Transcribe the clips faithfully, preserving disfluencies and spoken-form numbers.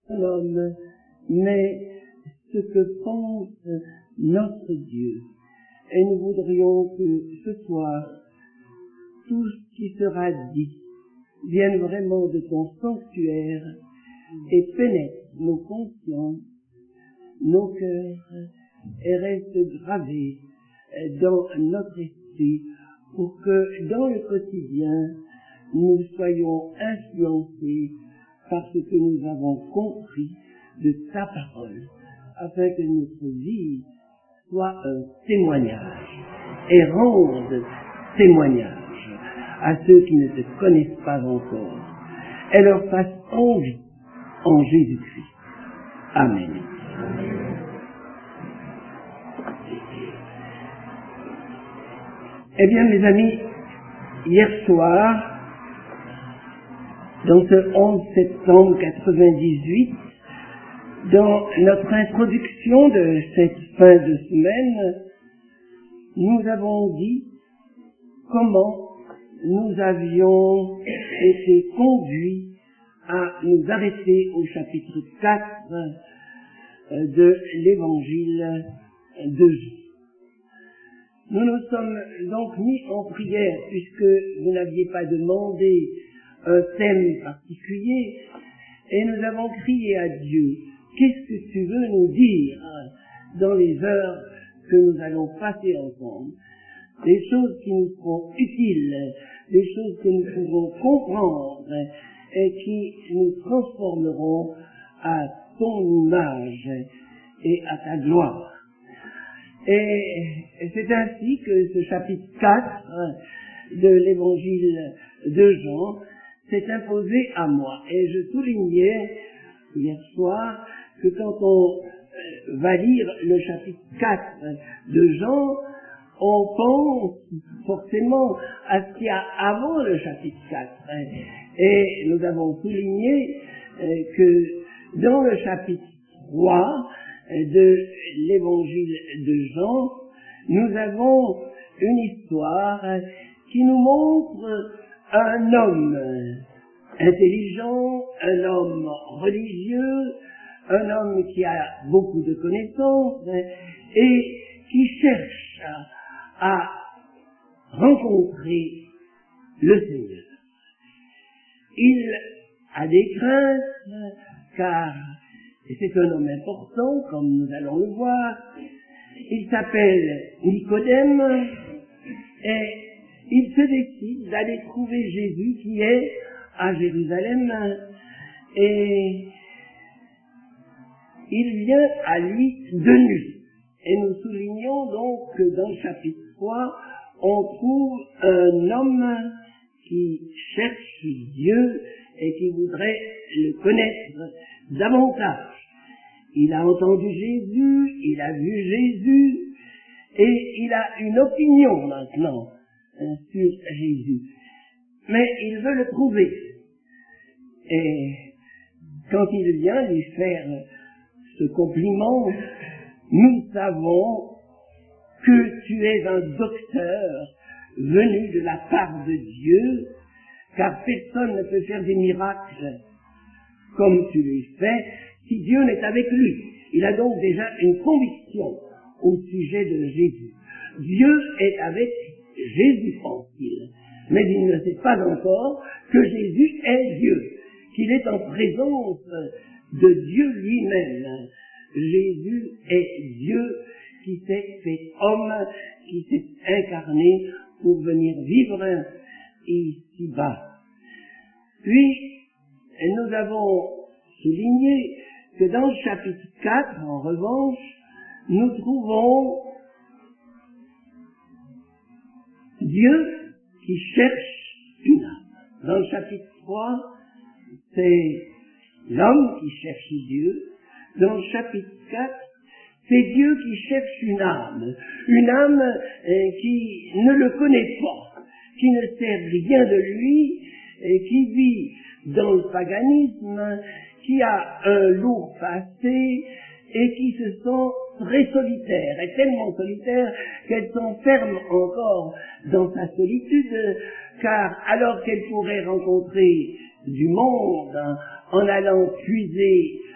l'homme, mais ce que pense notre Dieu. Et nous voudrions que ce soir, tout ce qui sera dit vienne vraiment de ton sanctuaire et pénètre nos consciences, nos cœurs, et reste gravé dans notre esprit pour que dans le quotidien, nous soyons influencés par ce que nous avons compris de ta parole, afin que notre vie soit un témoignage et rende témoignage à ceux qui ne te connaissent pas encore et leur fasse envie en Jésus-Christ. Amen. Eh bien, mes amis, hier soir, dans ce onze septembre quatre-vingt-dix-huit, dans notre introduction de cette fin de semaine, nous avons dit comment nous avions été conduits à nous arrêter au chapitre quatre de l'évangile de Jean. Nous nous sommes donc mis en prière, puisque vous n'aviez pas demandé un thème particulier, et nous avons crié à Dieu, qu'est-ce que tu veux nous dire dans les heures que nous allons passer ensemble? Des choses qui nous seront utiles, des choses que nous pouvons comprendre et qui nous transformeront à ton image et à ta gloire. Et c'est ainsi que ce chapitre quatre de l'évangile de Jean s'est imposé à moi. Et je soulignais hier soir que quand on va lire le chapitre quatre de Jean, on pense forcément à ce qu'il y a avant le chapitre quatre. Et nous avons souligné que dans le chapitre trois de l'évangile de Jean, nous avons une histoire qui nous montre un homme intelligent, un homme religieux, un homme qui a beaucoup de connaissances et qui cherche à rencontrer le Seigneur. Il a des craintes car c'est un homme important, comme nous allons le voir. Il s'appelle Nicodème et il se décide d'aller trouver Jésus qui est à Jérusalem et il vient à lui de nuit. Et nous soulignons donc que dans le chapitre trois, on trouve un homme qui cherche Dieu et qui voudrait le connaître davantage. Il a entendu Jésus, il a vu Jésus, et il a une opinion maintenant hein, sur Jésus. Mais il veut le trouver. Et quand il vient lui faire ce compliment, nous savons que tu es un docteur venu de la part de Dieu, car personne ne peut faire des miracles comme tu les fais si Dieu n'est avec lui. Il a donc déjà une conviction au sujet de Jésus. Dieu est avec Jésus, pense-t-il, mais il ne sait pas encore que Jésus est Dieu, qu'il est en présence de Dieu lui-même. Jésus est Dieu qui s'est fait homme, qui s'est incarné pour venir vivre ici-bas. Puis, nous avons souligné que dans le chapitre quatre, en revanche, nous trouvons Dieu qui cherche une âme. Dans le chapitre trois, c'est l'homme qui cherche Dieu. Dans le chapitre quatre, c'est Dieu qui cherche une âme. Une âme euh, qui ne le connaît pas, qui ne sait rien de lui, et qui vit dans le paganisme, qui a un lourd passé et qui se sent très solitaire, et tellement solitaire qu'elle s'enferme encore dans sa solitude, car alors qu'elle pourrait rencontrer du monde hein, en allant puiser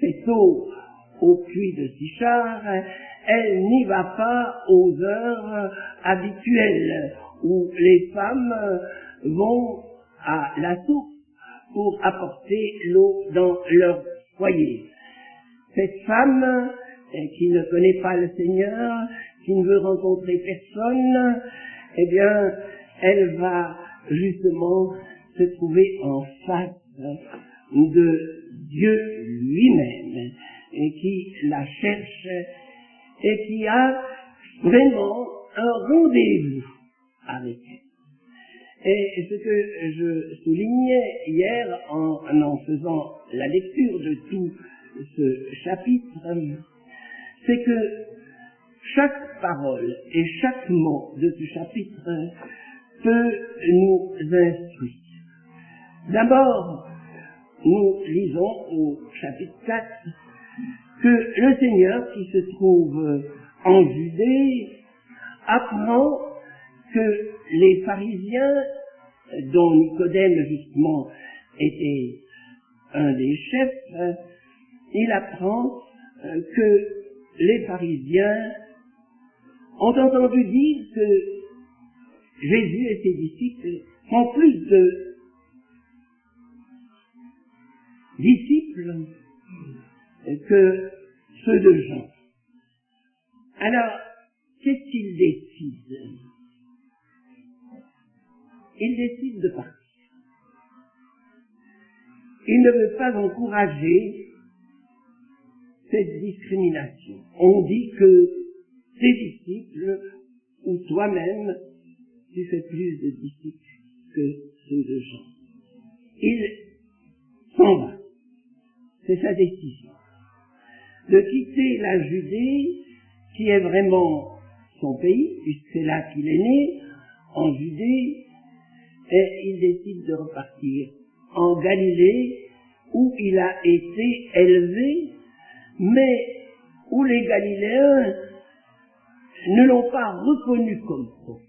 fait eau au puits de Sichar, elle n'y va pas aux heures habituelles où les femmes vont à la source pour apporter l'eau dans leur foyer. Cette femme qui ne connaît pas le Seigneur, qui ne veut rencontrer personne, eh bien, elle va justement se trouver en face de Dieu lui-même, et qui la cherche, et qui a vraiment un rendez-vous avec elle. Et ce que je soulignais hier en en faisant la lecture de tout ce chapitre, c'est que chaque parole et chaque mot de ce chapitre peut nous instruire. D'abord, nous lisons au chapitre quatre que le Seigneur qui se trouve en Judée apprend que les pharisiens, dont Nicodème justement était un des chefs, il apprend que les pharisiens ont entendu dire que Jésus et ses disciples sont plus de disciples que ceux de Jean. Alors, qu'est-ce qu'ils décident? Ils décident de partir. Ils ne veulent pas encourager cette discrimination. On dit que tes disciples, ou toi-même, tu fais plus de disciples que ceux de Jean. Il s'en va. C'est sa décision. De quitter la Judée, qui est vraiment son pays, puisque c'est là qu'il est né, en Judée, et il décide de repartir en Galilée, où il a été élevé, mais où les Galiléens ne l'ont pas reconnu comme prophète.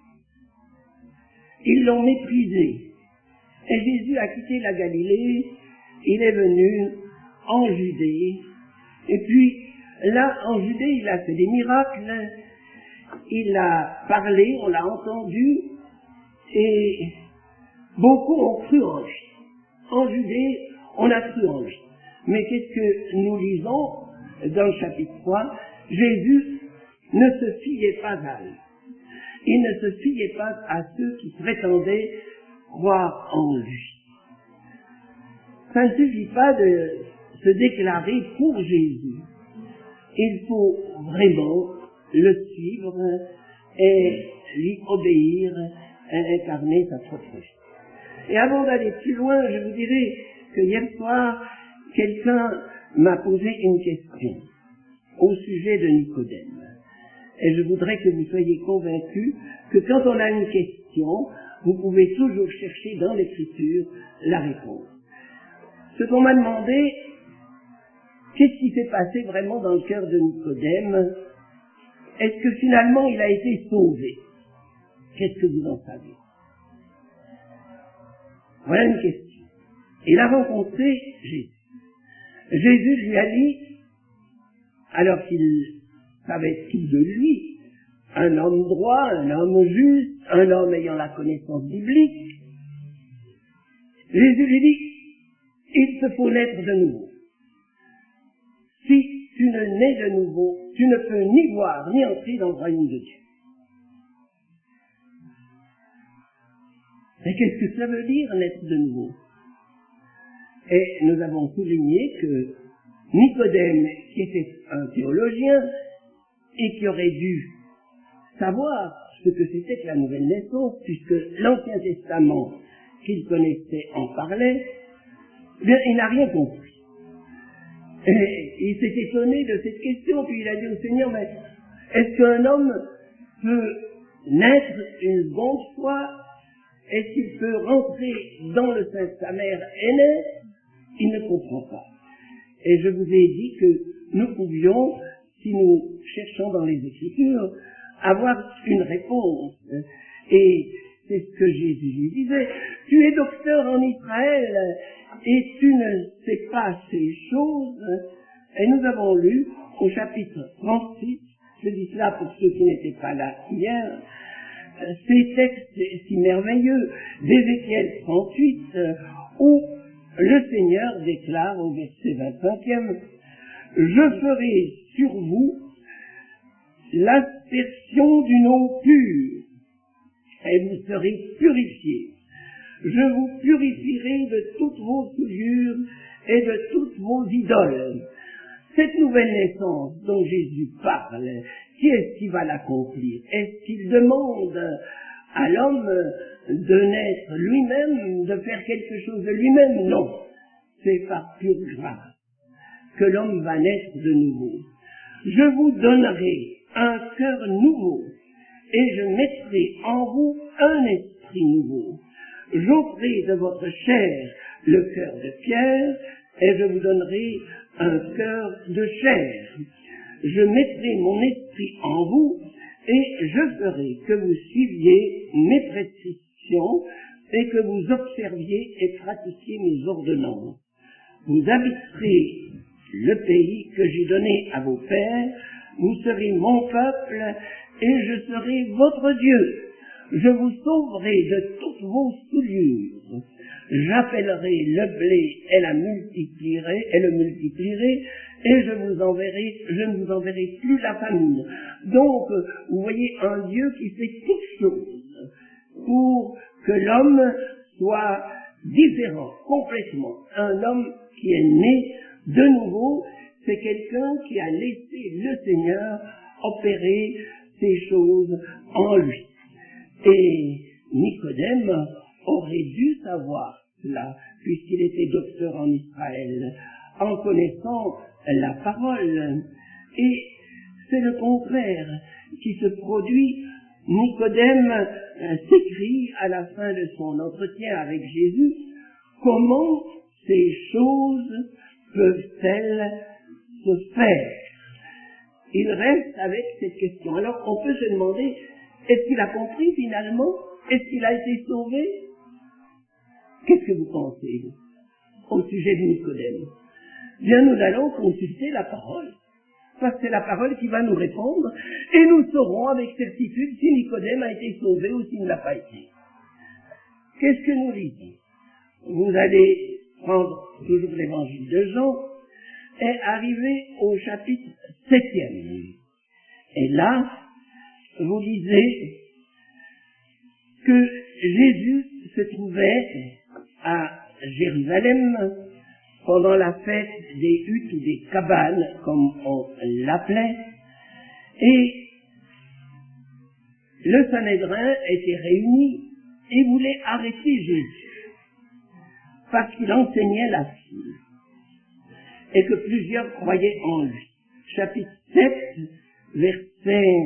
Ils l'ont méprisé. Et Jésus a quitté la Galilée, il est venu en Judée, et puis là, en Judée, il a fait des miracles, il a parlé, on l'a entendu, et beaucoup ont cru en lui. En Judée, on a cru en lui. Mais qu'est-ce que nous lisons dans le chapitre trois? Jésus ne se fiait pas à eux. Il ne se fiait pas à ceux qui prétendaient croire en lui. Ça ne suffit pas de se déclarer pour Jésus. Il faut vraiment le suivre et lui obéir et incarner sa propre vie. Et avant d'aller plus loin, je vous dirai que hier soir, quelqu'un m'a posé une question au sujet de Nicodème. Et je voudrais que vous soyez convaincus que quand on a une question, vous pouvez toujours chercher dans l'Écriture la réponse. Ce qu'on m'a demandé, qu'est-ce qui s'est passé vraiment dans le cœur de Nicodème? Est-ce que finalement il a été sauvé? Qu'est-ce que vous en savez? Voilà une question. Il a rencontré Jésus. Jésus lui a dit, alors qu'il savait tout de lui, un homme droit, un homme juste, un homme ayant la connaissance biblique, Jésus lui dit, il te faut naître de nouveau. Si tu ne nais de nouveau, tu ne peux ni voir ni entrer dans le royaume de Dieu. Mais qu'est-ce que ça veut dire, naître de nouveau? Et nous avons souligné que Nicodème, qui était un théologien, et qui aurait dû savoir ce que c'était que la nouvelle naissance, puisque l'Ancien Testament qu'il connaissait en parlait, bien, il n'a rien compris. Et il s'est étonné de cette question, puis il a dit au Seigneur, mais est-ce qu'un homme peut naître une seconde fois? Est-ce qu'il peut rentrer dans le sein de sa mère et naître? Il ne comprend pas. Et je vous ai dit que nous pouvions, si nous cherchons dans les Écritures, avoir une réponse. Et c'est ce que Jésus lui disait. Tu es docteur en Israël et tu ne sais pas ces choses. Et nous avons lu au chapitre trente-six, je dis cela pour ceux qui n'étaient pas là hier, ces textes si merveilleux d'Ézéchiel trente-huit, où le Seigneur déclare au verset vingt-cinquième, « Je ferai sur vous l'aspersion d'une eau pure, et vous serez purifiés. Je vous purifierai de toutes vos souillures et de toutes vos idoles. » Cette nouvelle naissance dont Jésus parle, qui est-ce qui va l'accomplir? Est-ce qu'il demande à l'homme de naître lui-même, de faire quelque chose de lui-même? Non, c'est par pure grâce que l'homme va naître de nouveau. Je vous donnerai un cœur nouveau et je mettrai en vous un esprit nouveau. J'ôterai de votre chair le cœur de pierre et je vous donnerai un cœur de chair. Je mettrai mon esprit en vous et je ferai que vous suiviez mes prescriptions et que vous observiez et pratiquiez mes ordonnances. Vous habiterez le pays que j'ai donné à vos pères, vous serez mon peuple et je serai votre Dieu. Je vous sauverai de toutes vos souillures. J'appellerai le blé et la multiplierai, et le multiplierai, et je vous enverrai, je ne vous enverrai plus la famine. Donc, vous voyez un Dieu qui fait toutes choses pour que l'homme soit différent, complètement. Un homme qui est né de nouveau, c'est quelqu'un qui a laissé le Seigneur opérer ces choses en lui. Et Nicodème aurait dû savoir cela, puisqu'il était docteur en Israël, en connaissant la parole. Et c'est le contraire qui se produit. Nicodème euh, s'écrie à la fin de son entretien avec Jésus, comment ces choses peuvent-elles se faire? Il reste avec cette question. Alors on peut se demander, est-ce qu'il a compris finalement? Est-ce qu'il a été sauvé? Qu'est-ce que vous pensez au sujet de Nicodème? Bien, nous allons consulter la parole, parce que c'est la parole qui va nous répondre, et nous saurons avec certitude si Nicodème a été sauvé ou s'il ne l'a pas été. Qu'est-ce que nous lisons? Vous allez prendre toujours l'évangile de Jean et arriver au chapitre septième. Et là, vous lisez que Jésus se trouvait à Jérusalem pendant la fête des huttes ou des cabanes, comme on l'appelait, et le Sanhédrin était réuni et voulait arrêter Jésus, parce qu'il enseignait la foule, et que plusieurs croyaient en lui. Chapitre sept, verset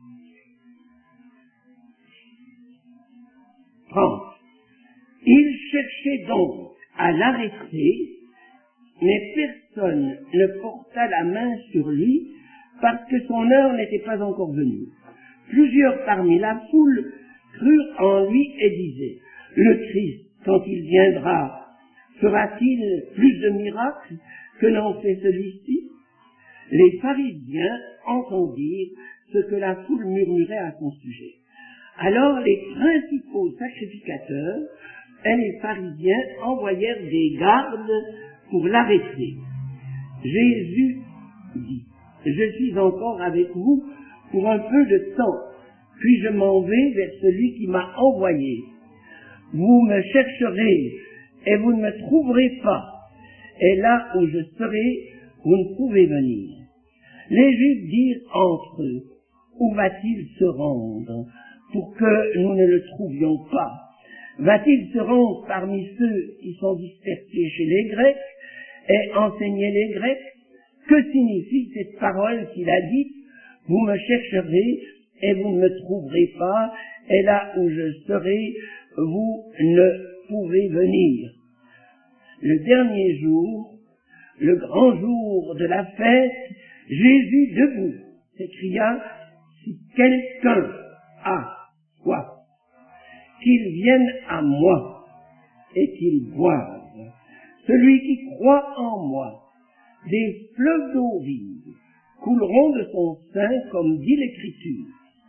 trente. Il cherchait donc à l'arrêter, mais personne ne porta la main sur lui parce que son heure n'était pas encore venue. Plusieurs parmi la foule crurent en lui et disaient, le Christ, quand il viendra, fera-t-il plus de miracles que n'en fait celui-ci? Les pharisiens entendirent ce que la foule murmurait à son sujet. Alors les principaux sacrificateurs et les pharisiens envoyèrent des gardes pour l'arrêter. Jésus dit, je suis encore avec vous pour un peu de temps, puis je m'en vais vers celui qui m'a envoyé. Vous me chercherez et vous ne me trouverez pas, et là où je serai, vous ne pouvez venir. Les Juifs dirent entre eux, où va-t-il se rendre pour que nous ne le trouvions pas? Va-t-il se rendre parmi ceux qui sont dispersés chez les Grecs et enseigner les Grecs? Que signifie cette parole qu'il a dite? Vous me chercherez et vous ne me trouverez pas, et là où je serai, vous ne pouvez venir. Le dernier jour, le grand jour de la fête, Jésus debout s'écria, si quelqu'un a soif, qu'ils viennent à moi et qu'ils boivent. Celui qui croit en moi, des fleuves d'eau vive couleront de son sein, comme dit l'Écriture.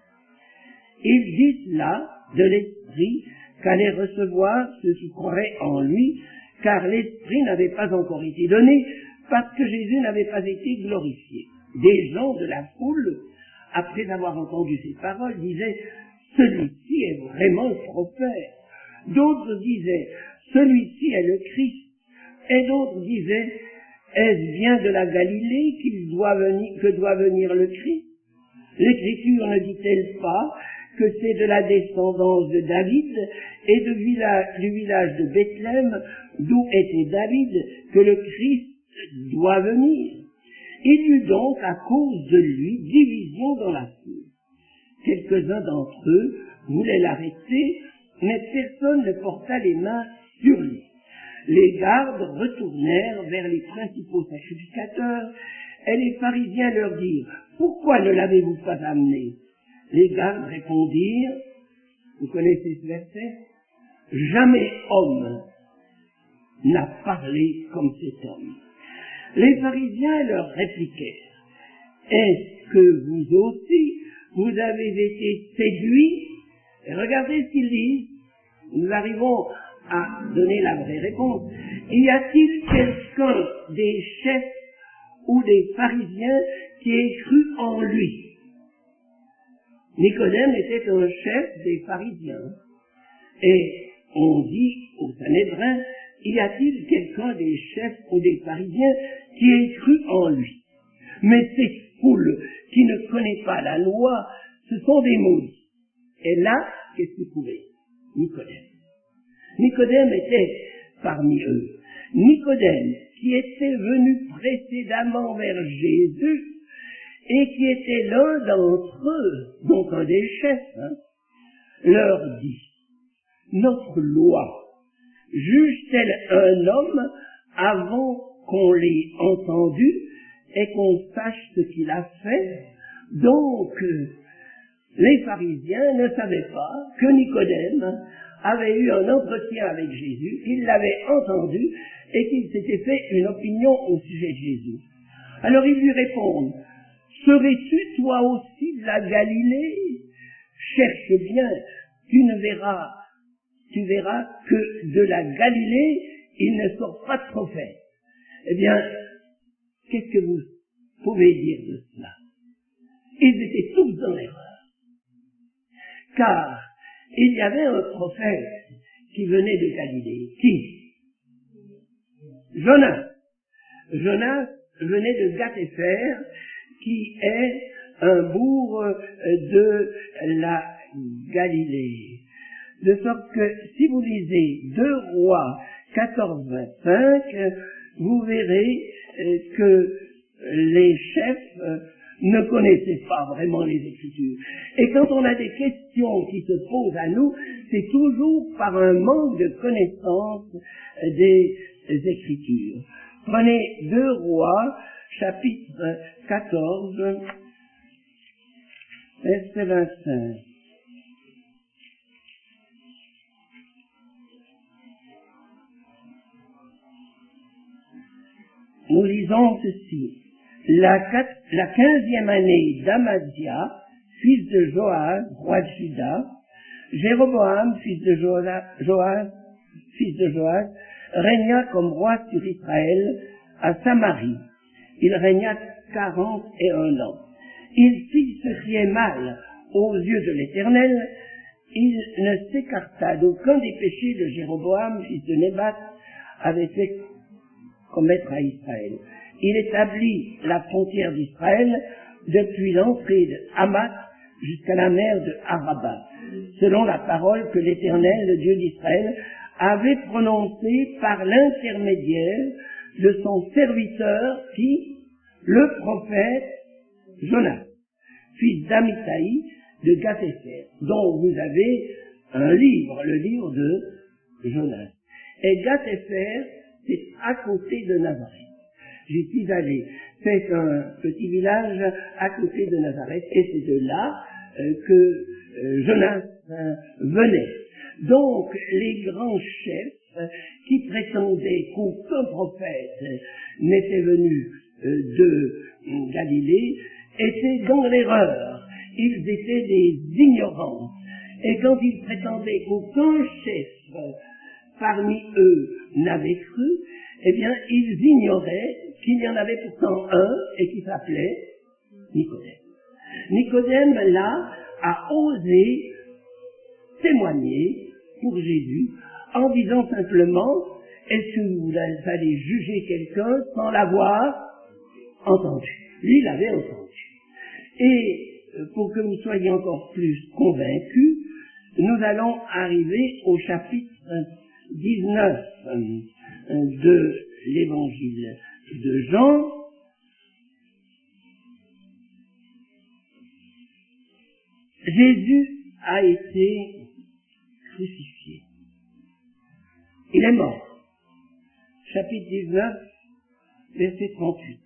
Il dit cela de l'Esprit qu'allaient recevoir ceux qui croiraient en lui, car l'Esprit n'avait pas encore été donné, parce que Jésus n'avait pas été glorifié. Des gens de la foule, après avoir entendu ces paroles, disaient « Celui-ci est vraiment le prophète ». D'autres disaient « Celui-ci est le Christ ». Et d'autres disaient « Est-ce bien de la Galilée qu'il doit venir, que doit venir le Christ ?» L'Écriture ne dit-elle pas que c'est de la descendance de David et de village, du village de Bethléem, d'où était David, que le Christ doit venir? Il y eut donc, à cause de lui, division dans la foule. Quelques-uns d'entre eux voulaient l'arrêter, mais personne ne porta les mains sur lui. Les gardes retournèrent vers les principaux sacrificateurs, et les pharisiens leur dirent « Pourquoi ne l'avez-vous pas amené ?» Les gardes répondirent, vous connaissez ce verset? « Jamais homme n'a parlé comme cet homme. » Les pharisiens leur répliquèrent, « Est-ce que vous aussi, vous avez été séduits ?» Et regardez ce qu'ils disent. Nous arrivons à donner la vraie réponse. Y a-t-il quelqu'un des chefs ou des pharisiens qui ait cru en lui? Nicodème était un chef des pharisiens. Et on dit au Sanhédrin, y a-t-il quelqu'un des chefs ou des pharisiens qui ait cru en lui? Mais ces foules qui ne connaissent pas la loi, ce sont des maudits. Et là, qu'est-ce qu'il trouvait? Nicodème. Nicodème était parmi eux. Nicodème, qui était venu précédemment vers Jésus, et qui était l'un d'entre eux, donc un des chefs, hein, leur dit, notre loi juge-t-elle un homme avant qu'on l'ait entendu et qu'on sache ce qu'il a fait? Donc, les pharisiens ne savaient pas que Nicodème avait eu un entretien avec Jésus, qu'il l'avait entendu et qu'il s'était fait une opinion au sujet de Jésus. Alors ils lui répondent, serais-tu toi aussi de la Galilée? Cherche bien, tu ne verras, tu verras que de la Galilée, il ne sort pas de prophète. Eh bien, qu'est-ce que vous pouvez dire de cela? Ils étaient tous dans l'erreur. Car il y avait un prophète qui venait de Galilée. Qui? Jonas. Jonas venait de Gath-Hépher, qui est un bourg de la Galilée. De sorte que si vous lisez deux Rois quatorze vingt-cinq, vous verrez que les chefs ne connaissaient pas vraiment les Écritures. Et quand on a des questions qui se posent à nous, c'est toujours par un manque de connaissance des Écritures. Prenez deux Rois, chapitre quatorze, verset vingt-cinq. Nous lisons ceci. La, quatre, la quinzième année d'Amazia, fils de Joas, roi de Juda, Jéroboam, fils de Joas, Joas, fils de Joas, régna comme roi sur Israël à Samarie. Il régna quarante et un ans. Il fit ce qui est mal aux yeux de l'Éternel. Il ne s'écarta d'aucun des péchés de Jéroboam, fils de Nébat, avait fait commettre à Israël. Il établit la frontière d'Israël depuis l'entrée de Hamath jusqu'à la mer de Araba, selon la parole que l'Éternel, le Dieu d'Israël, avait prononcée par l'intermédiaire de son serviteur qui, le prophète Jonas, fils d'Amithaï de Gath-Hépher, dont vous avez un livre, le livre de Jonas. Et Gath-Hépher, c'est à côté de Nazareth. J'y suis allé. C'est un petit village à côté de Nazareth, et c'est de là euh, que euh, Jonas euh, venait. Donc, les grands chefs qui prétendaient qu'aucun prophète n'était venu de Galilée étaient dans l'erreur. Ils étaient des ignorants. Et quand ils prétendaient qu'aucun chef parmi eux n'avait cru, eh bien, ils ignoraient qu'il y en avait pourtant un et qui s'appelait Nicodème. Nicodème, là, a osé témoigner pour Jésus en disant simplement: est-ce que vous allez juger quelqu'un sans l'avoir entendu? Lui, il l'avait entendu. Et pour que vous soyez encore plus convaincus, nous allons arriver au chapitre dix-neuf de l'évangile de Jean. Jésus a été crucifié. Il est mort. Chapitre dix-neuf, verset trente-huit.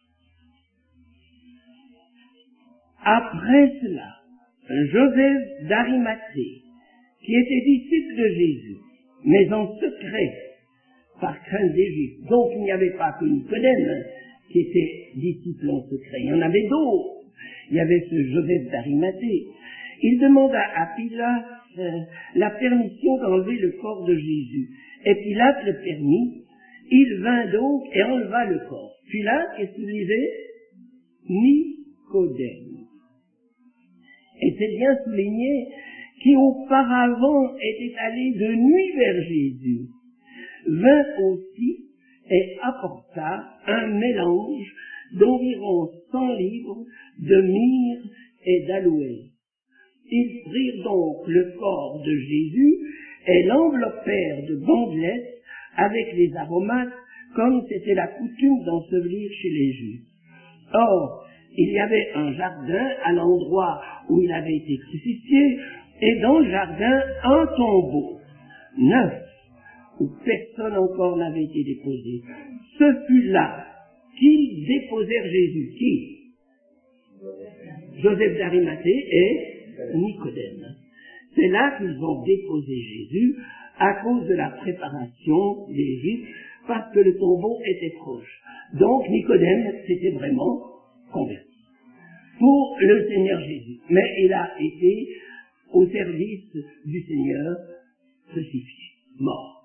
Après cela, Joseph d'Arimathée, qui était disciple de Jésus, mais en secret, par crainte des Juifs. Donc il n'y avait pas que Nicodème qui était disciple en secret, il y en avait d'autres. Il y avait ce Joseph d'Arimathée. Il demanda à Pilate euh, la permission d'enlever le corps de Jésus. Et Pilate le permit. Il vint donc et enleva le corps. Pilate, qu'est-ce qu'il disait? Nicodème. Et c'est bien souligné, qui auparavant était allé de nuit vers Jésus, vint aussi et apporta un mélange d'environ cent livres de myrrhe et d'aloès. Ils prirent donc le corps de Jésus et l'enveloppèrent de bandelettes avec les aromates, comme c'était la coutume d'ensevelir chez les Juifs. Or, il y avait un jardin à l'endroit où il avait été crucifié, et dans le jardin, un tombeau neuf, où personne encore n'avait été déposé. Ce fut là qu'ils déposèrent Jésus. Qui? Joseph d'Arimathée et Nicodème. C'est là qu'ils ont déposé Jésus à cause de la préparation des Juifs, parce que le tombeau était proche. Donc Nicodème s'était vraiment converti pour le Seigneur Jésus. Mais il a été au service du Seigneur crucifié, mort.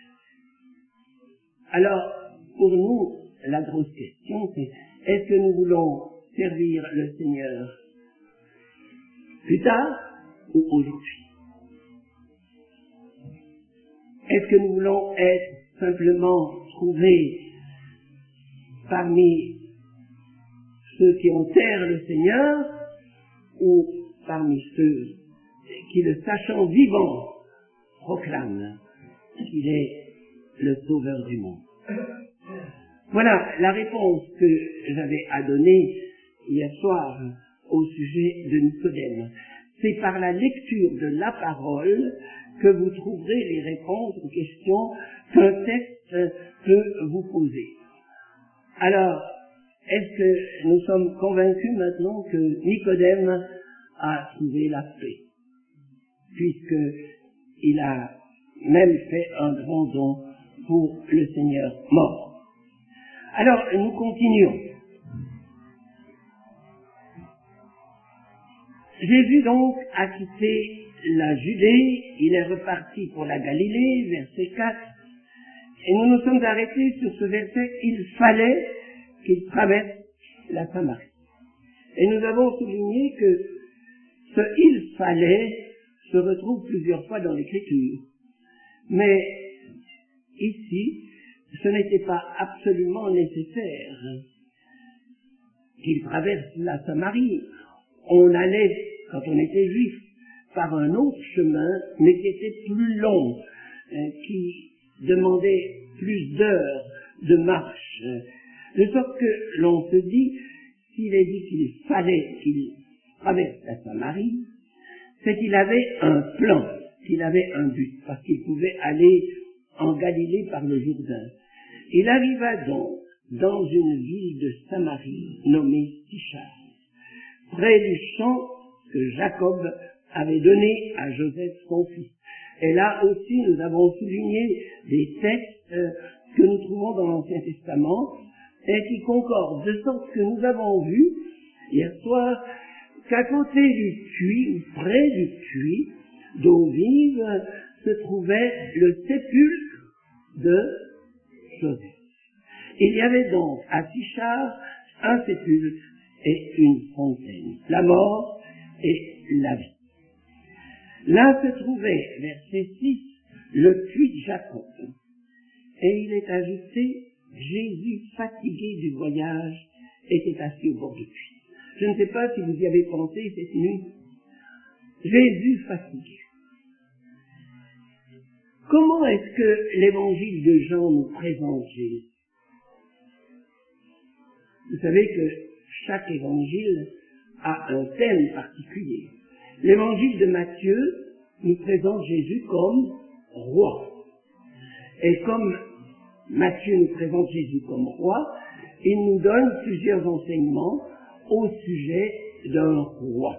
Alors, pour nous, la grosse question, c'est: est-ce que nous voulons servir le Seigneur plus tard ou aujourd'hui? Est-ce que nous voulons être simplement trouvés parmi ceux qui enterrent le Seigneur, ou parmi ceux qui, le sachant vivant, proclament qu'il est le sauveur du monde? Voilà la réponse que j'avais à donner hier soir au sujet de Nicodème. C'est par la lecture de la parole que vous trouverez les réponses aux questions qu'un texte peut vous poser. Alors, est-ce que nous sommes convaincus maintenant que Nicodème a trouvé la paix, puisqu'il a même fait un grand don pour le Seigneur mort? Alors, nous continuons. Jésus donc a quitté la Judée, il est reparti pour la Galilée, verset quatre, et nous nous sommes arrêtés sur ce verset: il fallait qu'il traverse la Samarie. Et nous avons souligné que ce « il fallait » se retrouve plusieurs fois dans l'Écriture. Mais ici, ce n'était pas absolument nécessaire qu'il traverse la Samarie. On allait, quand on était juif, par un autre chemin, mais qui était plus long, euh, qui demandait plus d'heures de marche. De sorte que l'on se dit, s'il est dit qu'il fallait qu'il traverse la Samarie, c'est qu'il avait un plan, qu'il avait un but, parce qu'il pouvait aller en Galilée par le Jourdain. Il arriva donc dans une ville de Samarie nommée Sichar, près du champ que Jacob avait donné à Joseph son fils. Et là aussi, nous avons souligné des textes euh, que nous trouvons dans l'Ancien Testament et qui concordent, de sorte que nous avons vu hier soir qu'à côté du puits, ou près du puits d'eau vive, se trouvait le sépulcre de Joseph. Il y avait donc à Sichar un sépulcre et une fontaine, la mort et la vie. Là se trouvait, verset six, le puits de Jacob. Et il est ajouté, Jésus, fatigué du voyage, était assis au bord du puits. Je ne sais pas si vous y avez pensé cette nuit. Jésus fatigué. Comment est-ce que l'évangile de Jean nous présente Jésus? Vous savez que chaque évangile a un thème particulier. L'évangile de Matthieu nous présente Jésus comme roi. Et comme Matthieu nous présente Jésus comme roi, il nous donne plusieurs enseignements au sujet d'un roi.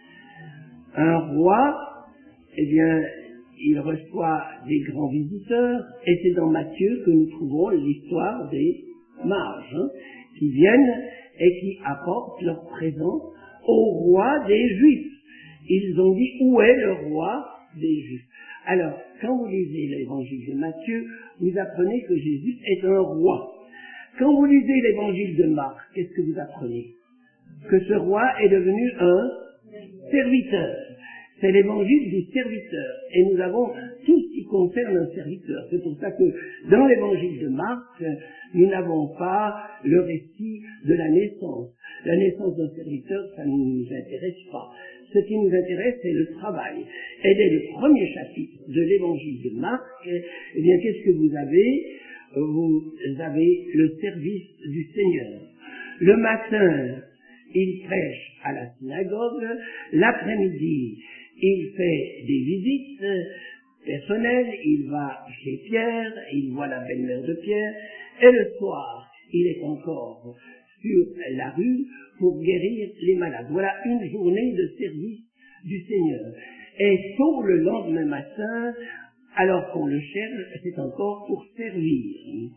Un roi, eh bien, il reçoit des grands visiteurs, et c'est dans Matthieu que nous trouvons l'histoire des mages, hein, qui viennent et qui apportent leur présent au roi des Juifs. Ils ont dit, où est le roi des Juifs? Alors, quand vous lisez l'évangile de Matthieu, vous apprenez que Jésus est un roi. Quand vous lisez l'évangile de Marc, qu'est-ce que vous apprenez? Que ce roi est devenu un serviteur. C'est l'évangile du serviteur. Et nous avons tout ce qui concerne un serviteur. C'est pour ça que dans l'évangile de Marc, nous n'avons pas le récit de la naissance. La naissance d'un serviteur, ça ne nous intéresse pas. Ce qui nous intéresse, c'est le travail. Et dès le premier chapitre de l'évangile de Marc, eh bien, qu'est-ce que vous avez? Vous avez le service du Seigneur. Le matin, il prêche à la synagogue. L'après-midi, il fait des visites personnelles. Il va chez Pierre, il voit la belle-mère de Pierre. Et le soir, il est encore sur la rue pour guérir les malades. Voilà une journée de service du Seigneur. Et tôt le lendemain matin, alors qu'on le cherche, c'est encore pour servir.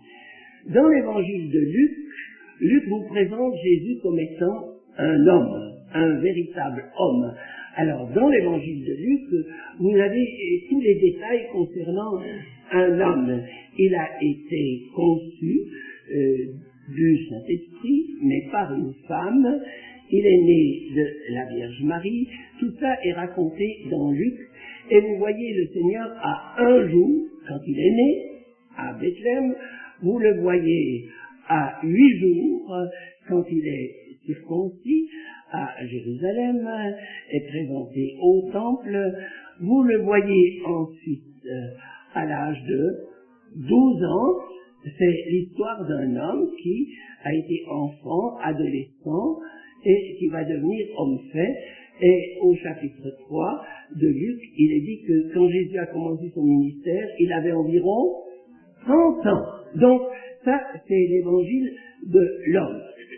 Dans l'évangile de Luc, Luc vous présente Jésus comme étant un homme, un véritable homme. Alors, dans l'évangile de Luc, vous avez tous les détails concernant un homme. Il a été conçu euh, du Saint-Esprit, mais par une femme. Il est né de la Vierge Marie. Tout ça est raconté dans Luc. Et vous voyez le Seigneur à un jour, quand il est né, à Bethléem. Vous le voyez à huit jours, quand il est circoncis, à Jérusalem, est présenté au temple. Vous le voyez ensuite à l'âge de douze ans. C'est l'histoire d'un homme qui a été enfant, adolescent, et qui va devenir homme fait. Et au chapitre trois de Luc, il est dit que quand Jésus a commencé son ministère, il avait environ trente ans. Donc, ça, c'est l'évangile de l'homme.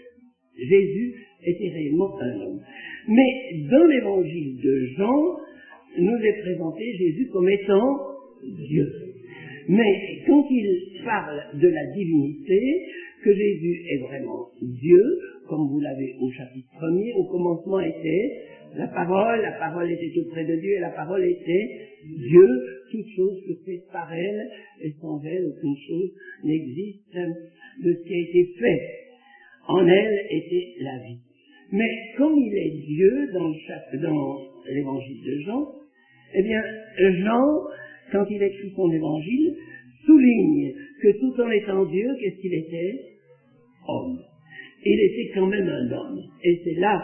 Jésus était réellement un homme. Mais dans l'évangile de Jean, nous est présenté Jésus comme étant Dieu. Mais quand il parle de la divinité, que Jésus est vraiment Dieu, comme vous l'avez au chapitre premier, au commencement était la parole, la parole était auprès de Dieu, et la parole était Dieu, toute chose se fait par elle, et sans elle, aucune chose n'existe de ce qui a été fait. En elle était la vie. Mais comme il est Dieu dans, le chapitre, dans l'évangile de Jean, eh bien, Jean, quand il écrit son évangile, souligne que tout en étant Dieu, qu'est-ce qu'il était? Homme. Il était quand même un homme. Et c'est là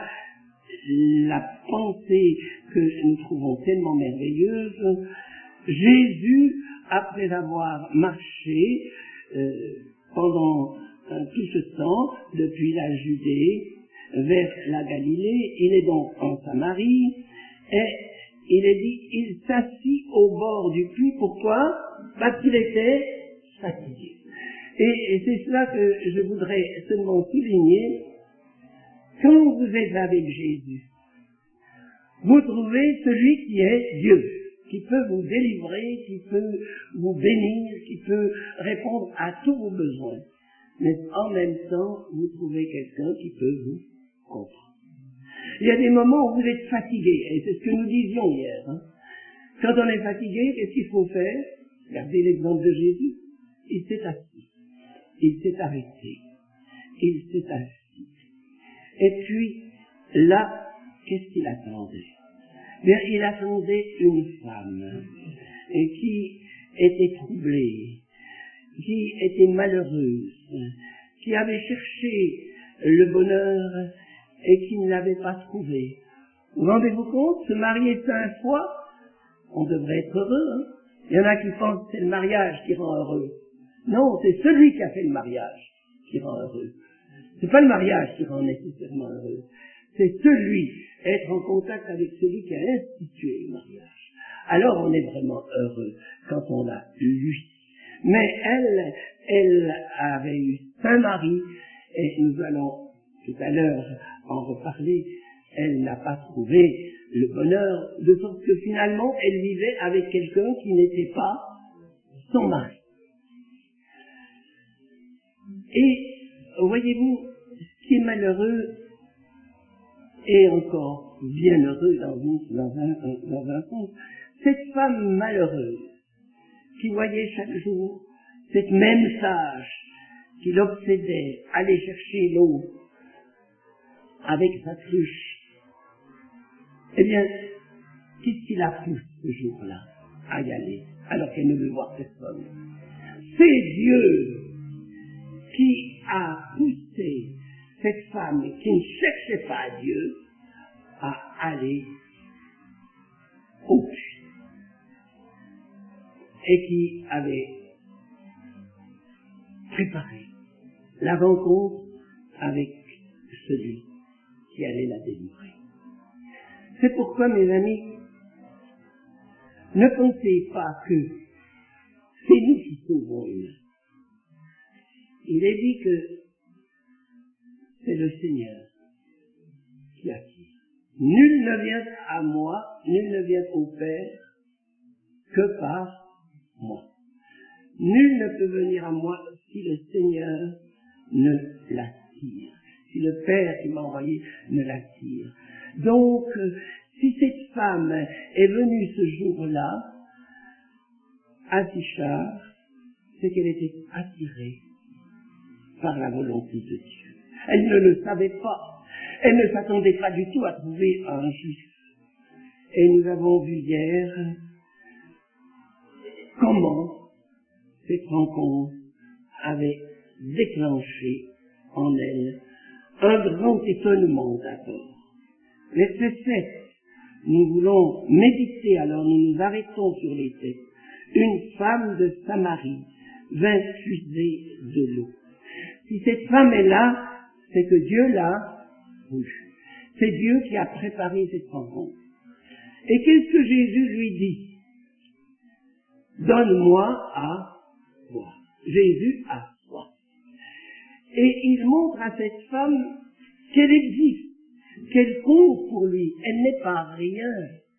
la pensée que nous trouvons tellement merveilleuse. Jésus, après avoir marché euh, pendant euh, tout ce temps, depuis la Judée vers la Galilée, il est donc en Samarie, et il est dit, il s'assit au bord du puits. Pourquoi? Parce qu'il était fatigué. Et, et c'est cela que je voudrais seulement souligner. Quand vous êtes avec Jésus, vous trouvez celui qui est Dieu, qui peut vous délivrer, qui peut vous bénir, qui peut répondre à tous vos besoins. Mais en même temps, vous trouvez quelqu'un qui peut vous comprendre. Il y a des moments où vous êtes fatigué, et c'est ce que nous disions hier. Hein. Quand on est fatigué, qu'est-ce qu'il faut faire? Regardez l'exemple de Jésus. Il s'est assis, il s'est arrêté, il s'est assis. Et puis, là, qu'est-ce qu'il attendait? Bien, il attendait une femme et qui était troublée, qui était malheureuse, qui avait cherché le bonheur et qui ne l'avait pas trouvé. Vous rendez-vous compte, se marier cinq fois, on devrait être heureux. Hein. Il y en a qui pensent que c'est le mariage qui rend heureux. Non, c'est celui qui a fait le mariage qui rend heureux. C'est pas le mariage qui rend nécessairement heureux. C'est celui, être en contact avec celui qui a institué le mariage. Alors on est vraiment heureux quand on l'a lui. Mais elle, elle avait eu Saint-Marie, et nous allons tout à l'heure en reparler, elle n'a pas trouvé le bonheur, de sorte que finalement elle vivait avec quelqu'un qui n'était pas son mari. Et voyez-vous, ce qui est malheureux est encore bien heureux dans, une, dans, un, dans un sens. Cette femme malheureuse qui voyait chaque jour cette même sage qui l'obsédait, aller chercher l'eau avec sa cruche, eh bien, qu'est-ce qui la pousse ce jour-là à y aller, alors qu'elle ne veut voir personne? C'est Dieu qui a poussé cette femme qui ne cherchait pas Dieu à aller au puits et qui avait préparé la rencontre avec celui qui allait la délivrer. C'est pourquoi, mes amis, ne pensez pas que c'est nous qui sauvons une âme. Il est dit que c'est le Seigneur qui attire. Nul ne vient à moi, nul ne vient au Père que par moi. Nul ne peut venir à moi si le Seigneur ne l'attire, si le Père qui m'a envoyé ne l'attire. Donc, si cette femme est venue ce jour-là à Sichar, c'est qu'elle était attirée par la volonté de Dieu. Elle ne le savait pas. Elle ne s'attendait pas du tout à trouver un juif. Et nous avons vu hier comment cette rencontre avait déclenché en elle un grand étonnement d'abord. Verset sept, nous voulons méditer, alors nous nous arrêtons sur les textes. Une femme de Samarie vint puiser de l'eau. Si cette femme est là, c'est que Dieu l'a vue. C'est Dieu qui a préparé cette rencontre. Et qu'est-ce que Jésus lui dit? Donne-moi à boire. Jésus a soif. Et il montre à cette femme qu'elle existe, qu'elle compte pour lui. Elle n'est pas rien.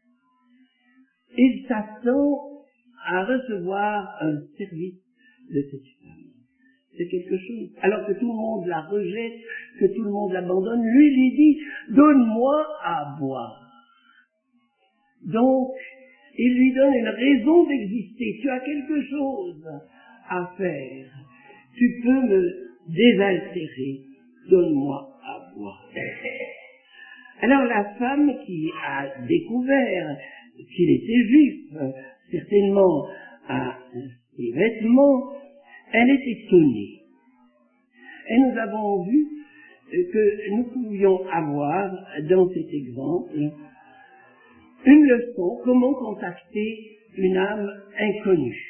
Il s'attend à recevoir un service de cette femme. C'est quelque chose. Alors que tout le monde la rejette, que tout le monde l'abandonne, lui lui dit, donne-moi à boire. Donc, il lui donne une raison d'exister. Tu as quelque chose à faire. Tu peux me désaltérer. Donne-moi à boire. Alors la femme qui a découvert qu'il était juif, certainement à ses vêtements, elle est étonnée. Et nous avons vu que nous pouvions avoir dans cet exemple une leçon, comment contacter une âme inconnue.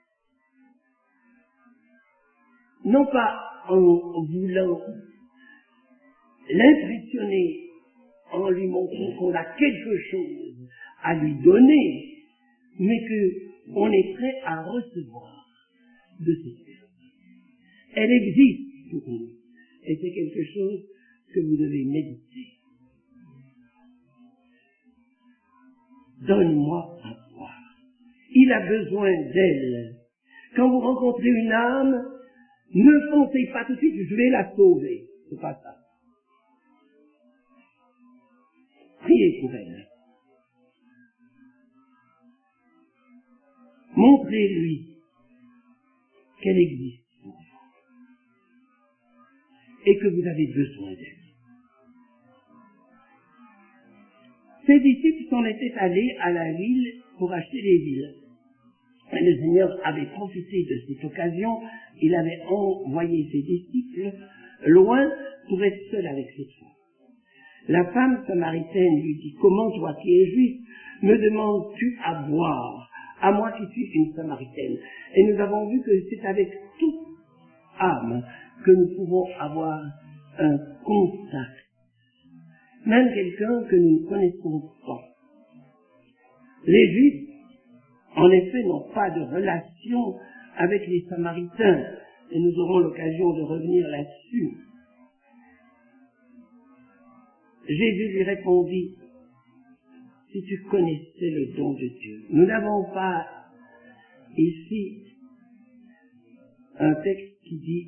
Non pas en voulant l'impressionner, en lui montrant qu'on a quelque chose à lui donner, mais qu'on est prêt à recevoir de cette personne. Elle existe pour nous, et c'est quelque chose que vous devez méditer. Donne-moi à boire. il a besoin d'elle. Quand vous rencontrez une âme, ne pensez pas tout de suite, je vais la sauver. C'est pas ça. Priez pour elle. Montrez-lui qu'elle existe et que vous avez besoin d'elle. Ses disciples s'en étaient allés à la ville pour acheter des villes. Et le Seigneur avait profité de cette occasion, il avait envoyé ses disciples loin pour être seul avec cette femme. La femme samaritaine lui dit, comment toi qui es juif, me demandes-tu à boire, à moi qui suis une samaritaine? Et nous avons vu que c'est avec toute âme que nous pouvons avoir un contact. Même quelqu'un que nous ne connaissons pas. Les Juifs, en effet, n'ont pas de relation avec les Samaritains, et nous aurons l'occasion de revenir là-dessus. Jésus lui répondit, si tu connaissais le don de Dieu. Nous n'avons pas ici un texte qui dit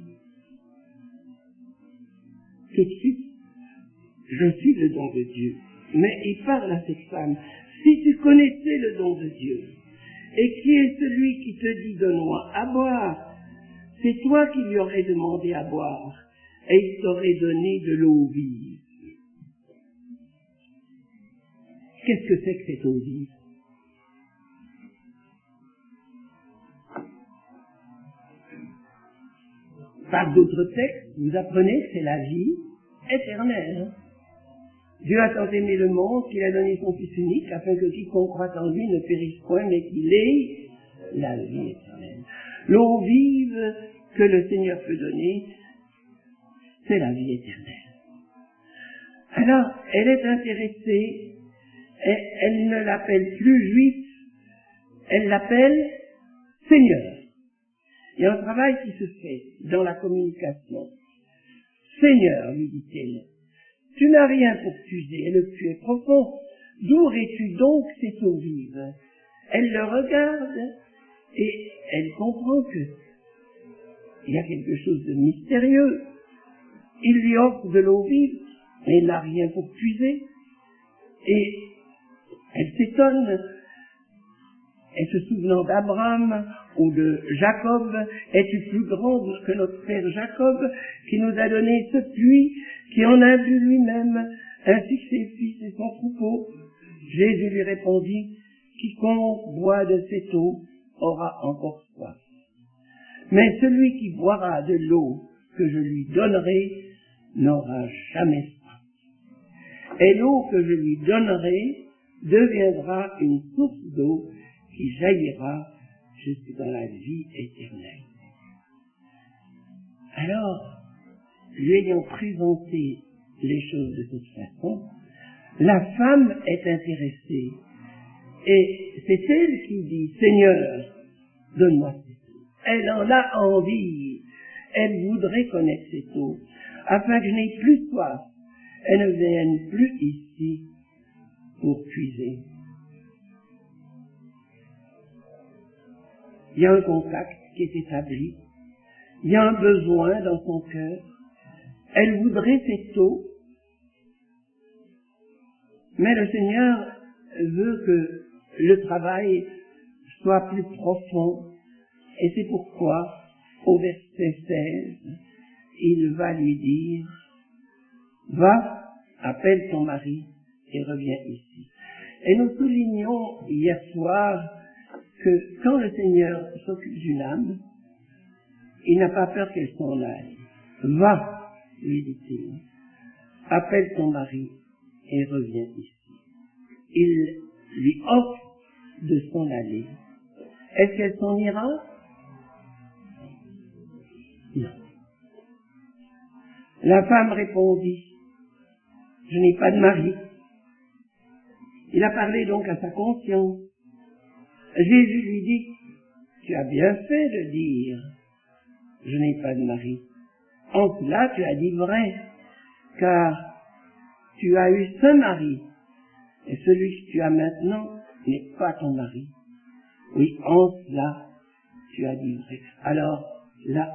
tout de suite, je suis le don de Dieu. Mais il parle à cette femme, si tu connaissais le don de Dieu, et qui est celui qui te dit donne-moi à boire, c'est toi qui lui aurais demandé à boire, et il t'aurait donné de l'eau vive. Qu'est-ce que c'est que cette eau vive? Par d'autres textes, vous apprenez que c'est la vie éternelle. Dieu a tant aimé le monde qu'il a donné son Fils unique afin que quiconque croit en lui ne périsse point mais qu'il ait la vie éternelle. L'eau vive que le Seigneur peut donner, c'est la vie éternelle. Alors, elle est intéressée, et elle ne l'appelle plus juif, elle l'appelle Seigneur. Il y a un travail qui se fait dans la communication. Seigneur, lui dit-elle, tu n'as rien pour puiser, et le puits est profond. D'où aurais-tu donc cette eau vive? Elle le regarde et elle comprend que il y a quelque chose de mystérieux. Il lui offre de l'eau vive, mais elle n'a rien pour puiser. Et elle s'étonne. Et se souvenant d'Abraham ou de Jacob, es-tu plus grande que notre père Jacob, qui nous a donné ce puits, qui en a bu lui-même, ainsi que ses fils et son troupeau? Jésus lui répondit, quiconque boit de cette eau aura encore soif. Mais celui qui boira de l'eau que je lui donnerai n'aura jamais soif. Et l'eau que je lui donnerai deviendra une source d'eau qui jaillira jusque dans la vie éternelle. Alors, lui ayant présenté les choses de cette façon, la femme est intéressée. Et c'est elle qui dit, Seigneur, donne-moi cette eau. Elle en a envie. Elle voudrait connaître cette eau, afin que je n'ai plus soif. Elle ne vienne plus ici pour puiser. Il y a un contact qui est établi. Il y a un besoin dans son cœur. Elle voudrait cette eau. Mais le Seigneur veut que le travail soit plus profond. Et c'est pourquoi, au verset seize, il va lui dire, va, appelle ton mari et reviens ici. Et nous soulignons hier soir que quand le Seigneur s'occupe d'une âme, il n'a pas peur qu'elle s'en aille. Va, lui dit-il, appelle ton mari et reviens ici. Il lui offre de s'en aller. Est-ce qu'elle s'en ira? Non. La femme répondit, je n'ai pas de mari. Il a parlé donc à sa conscience. Jésus lui dit, tu as bien fait de dire, je n'ai pas de mari. En cela, tu as dit vrai, car tu as eu ce mari, et celui que tu as maintenant n'est pas ton mari. Oui, en cela, tu as dit vrai. Alors, là,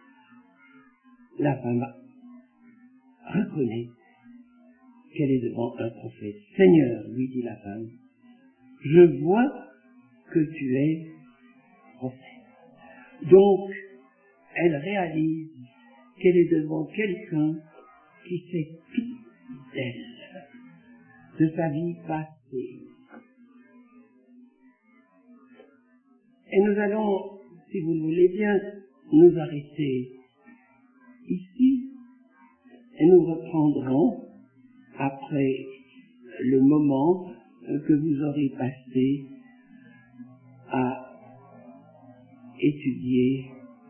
la femme reconnaît qu'elle est devant un prophète. Seigneur, lui dit la femme, je vois que tu es prophète. Donc, elle réalise qu'elle est devant quelqu'un qui sait tout d'elle, de sa vie passée. Et nous allons, si vous le voulez bien, nous arrêter ici et nous reprendrons après le moment que vous aurez passé à étudier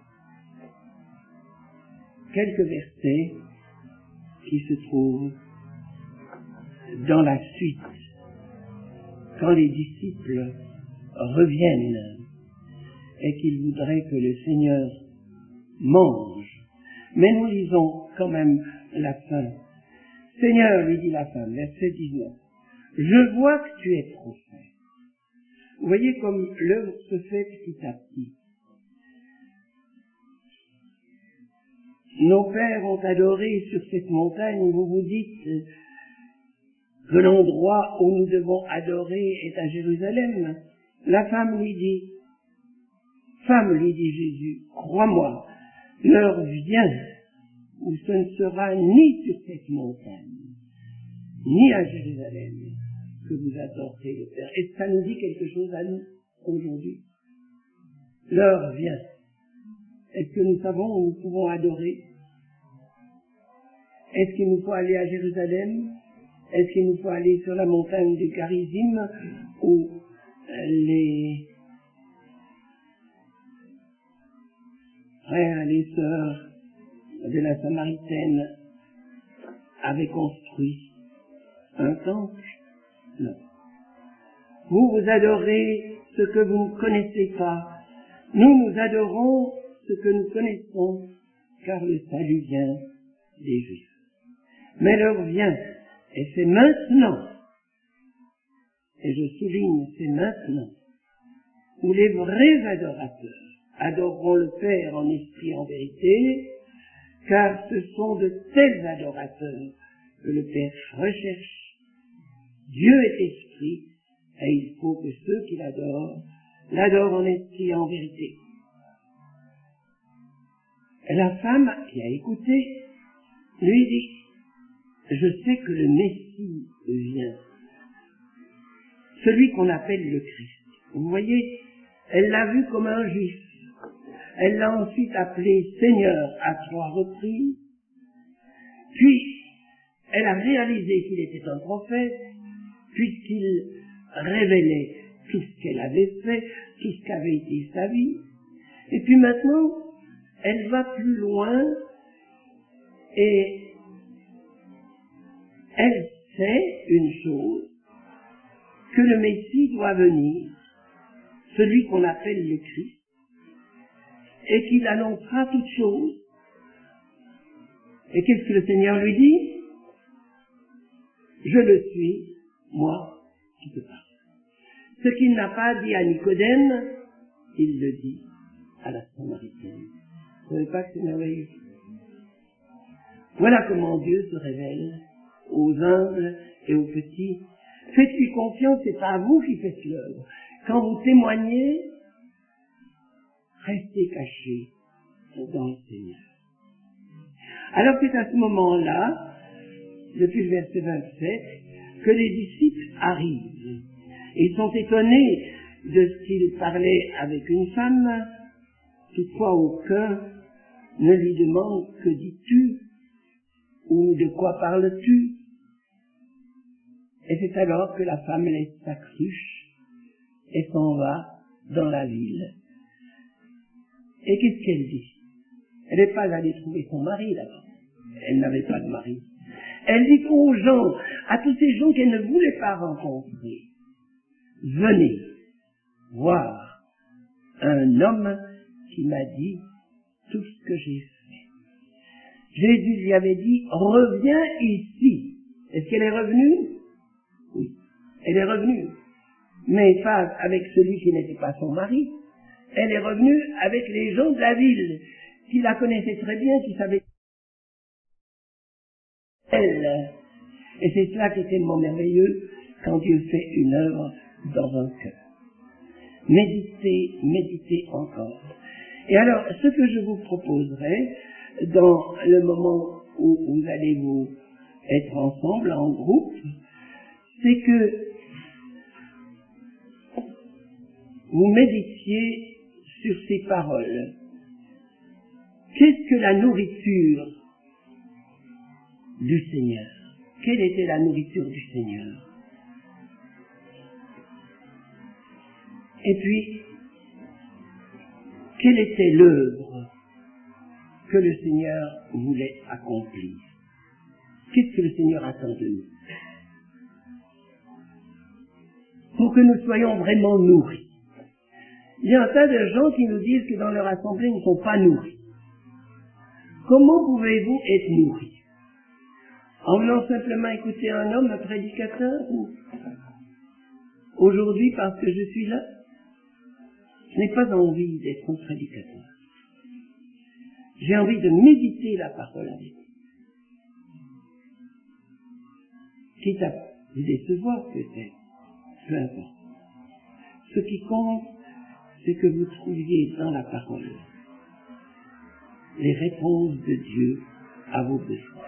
quelques versets qui se trouvent dans la suite, quand les disciples reviennent et qu'ils voudraient que le Seigneur mange. Mais nous lisons quand même la fin. Seigneur, lui dit la femme, verset dix-neuf, je vois que tu es prophète. Vous voyez comme l'œuvre se fait petit à petit. Nos pères ont adoré sur cette montagne, vous vous dites que l'endroit où nous devons adorer est à Jérusalem. La femme lui dit, femme, lui dit Jésus, crois-moi, l'heure vient où ce ne sera ni sur cette montagne, ni à Jérusalem, que vous adorerez le Père. Et ça nous dit quelque chose à nous, aujourd'hui. L'heure vient. Est-ce que nous savons où nous pouvons adorer? Est-ce qu'il nous faut aller à Jérusalem? Est-ce qu'il nous faut aller sur la montagne du Charizim, où les frères et les sœurs de la Samaritaine avaient construit un temple? Non. Vous, vous adorez ce que vous ne connaissez pas. Nous, nous adorons ce que nous connaissons, car le salut vient des Juifs. Mais l'heure vient, et c'est maintenant, et je souligne, c'est maintenant, où les vrais adorateurs adoreront le Père en esprit et en vérité, car ce sont de tels adorateurs que le Père recherche. Dieu est esprit, et il faut que ceux qui l'adorent, l'adorent en esprit et en vérité. Et la femme qui a écouté, lui dit, je sais que le Messie vient, celui qu'on appelle le Christ. Vous voyez, elle l'a vu comme un juif. Elle l'a ensuite appelé Seigneur à trois reprises. Puis, elle a réalisé qu'il était un prophète, puisqu'il révélait tout ce qu'elle avait fait, tout ce qu'avait été sa vie. Et puis maintenant, elle va plus loin et elle sait une chose, que le Messie doit venir, celui qu'on appelle le Christ, et qu'il annoncera toutes choses. Et qu'est-ce que le Seigneur lui dit? Je le suis, moi qui te parle. Ce qu'il n'a pas dit à Nicodème, il le dit à la Samaritaine. Vous ne savez pas que c'est merveilleux? Voilà comment Dieu se révèle aux humbles et aux petits. Faites-lui confiance, c'est pas vous qui faites l'œuvre. Quand vous témoignez, restez cachés dans le Seigneur. Alors c'est à ce moment-là, depuis le verset vingt-sept, que les disciples arrivent. Ils sont étonnés de ce qu'il parlait avec une femme, toutefois aucun ne lui demande que dis-tu ou de quoi parles-tu. Et c'est alors que la femme laisse sa cruche et s'en va dans la ville. Et qu'est-ce qu'elle dit? Elle n'est pas allée trouver son mari là-bas. Elle n'avait pas de mari. Elle dit aux gens, à tous ces gens qu'elle ne voulait pas rencontrer, venez voir un homme qui m'a dit tout ce que j'ai fait. Jésus lui avait dit, reviens ici. Est-ce qu'elle est revenue? Oui, elle est revenue. mais pas avec celui qui n'était pas son mari. Elle est revenue avec les gens de la ville, qui la connaissaient très bien, qui savaient elle. Et c'est cela qui est tellement merveilleux quand Dieu fait une œuvre dans un cœur. Méditez, méditez encore. Et alors, ce que je vous proposerai, dans le moment où vous allez vous être ensemble, en groupe, c'est que vous méditiez sur ces paroles. Qu'est-ce que la nourriture du Seigneur? Quelle était la nourriture du Seigneur? Et puis, quelle était l'œuvre que le Seigneur voulait accomplir? Qu'est-ce que le Seigneur attend de nous? Pour que nous soyons vraiment nourris. Il y a un tas de gens qui nous disent que dans leur assemblée, ils ne sont pas nourris. Comment pouvez-vous être nourris? En venant simplement écouter un homme, un prédicateur, ou aujourd'hui parce que je suis là? Je n'ai pas envie d'être un prédicateur. J'ai envie de méditer la parole avec vous. Quitte à vous décevoir peut-être, peu importe. Ce qui compte, c'est que vous trouviez dans la parole les réponses de Dieu à vos besoins.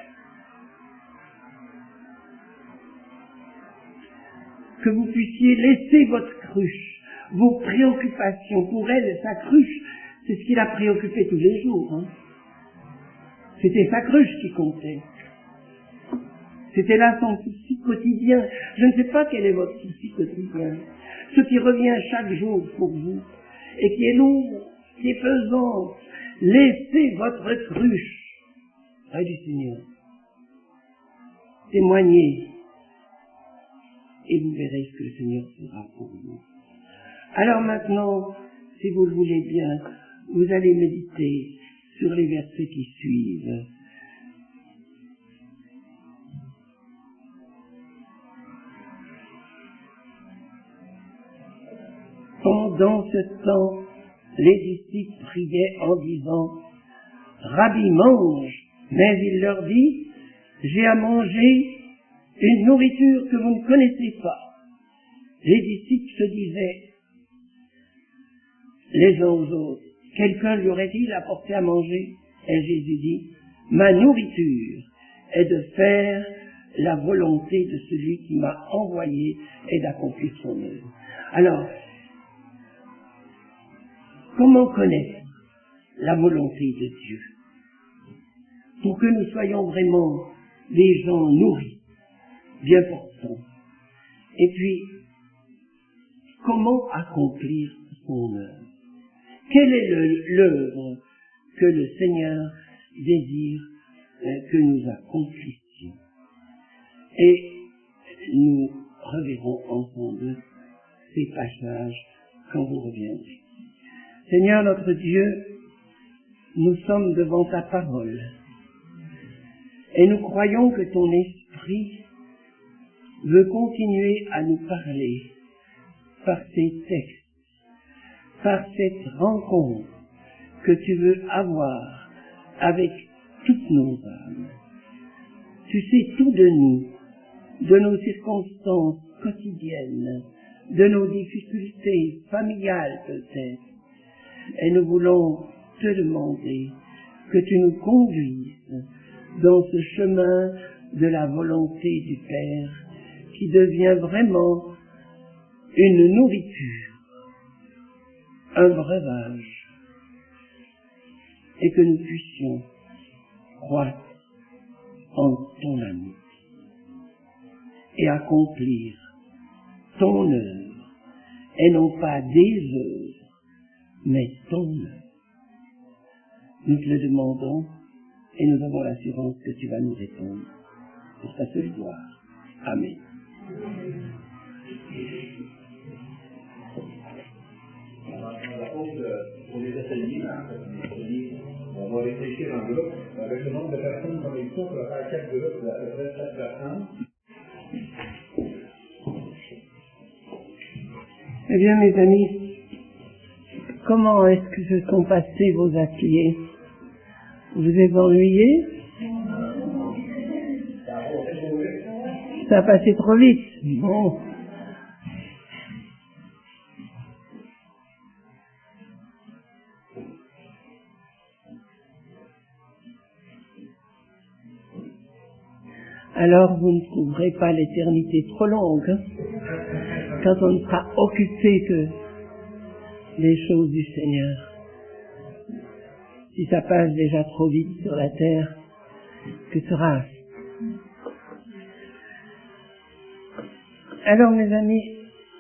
Que vous puissiez laisser votre cruche, vos préoccupations. Pour elle, sa cruche, c'est ce qui la préoccupait tous les jours. Hein. C'était sa cruche qui comptait. C'était là son souci quotidien. Je ne sais pas quel est votre souci quotidien. Ce qui revient chaque jour pour vous, et qui est lourd, qui est pesant. Laissez votre cruche près du Seigneur. Témoignez. Et vous verrez ce que le Seigneur fera pour vous. Alors maintenant, si vous le voulez bien, vous allez méditer sur les versets qui suivent. Pendant ce temps, les disciples priaient en disant, « Rabbi, mange !» Mais il leur dit, « J'ai à manger une nourriture que vous ne connaissez pas. » Les disciples se disaient les uns aux autres, « Quelqu'un lui aurait-il apporté à manger ?» Et Jésus dit, « Ma nourriture est de faire la volonté de celui qui m'a envoyé et d'accomplir son œuvre. » Alors, comment connaître la volonté de Dieu? Pour que nous soyons vraiment des gens nourris, bien portants. Et puis, comment accomplir son œuvre? Quelle est l'œuvre que le Seigneur désire que nous accomplissions? Et nous reverrons ensemble ces passages quand vous reviendrez. Seigneur notre Dieu, nous sommes devant ta parole et nous croyons que ton esprit veut continuer à nous parler par ces textes, par cette rencontre que tu veux avoir avec toutes nos âmes. Tu sais tout de nous, de nos circonstances quotidiennes, de nos difficultés familiales peut-être. Et nous voulons te demander que tu nous conduises dans ce chemin de la volonté du Père qui devient vraiment une nourriture, un breuvage, et que nous puissions croître en ton amour et accomplir ton œuvre, et non pas des œuvres, mais ton œuvre. Nous te le demandons et nous avons l'assurance que tu vas nous répondre pour ta seule gloire. Amen. Pour les ateliers, on va réfléchir en groupe avec le nombre de personnes comme ils sont, on va faire quatre groupes d'à peu près quatre personnes. Eh bien, mes amis, comment est-ce que se sont passés vos ateliers? Vous êtes ennuyés? Ça a passé trop vite. Bon. Alors vous ne trouverez pas l'éternité trop longue, hein, quand on ne sera occupé que les choses du Seigneur. Si ça passe déjà trop vite sur la terre, que sera-ce? Alors mes amis,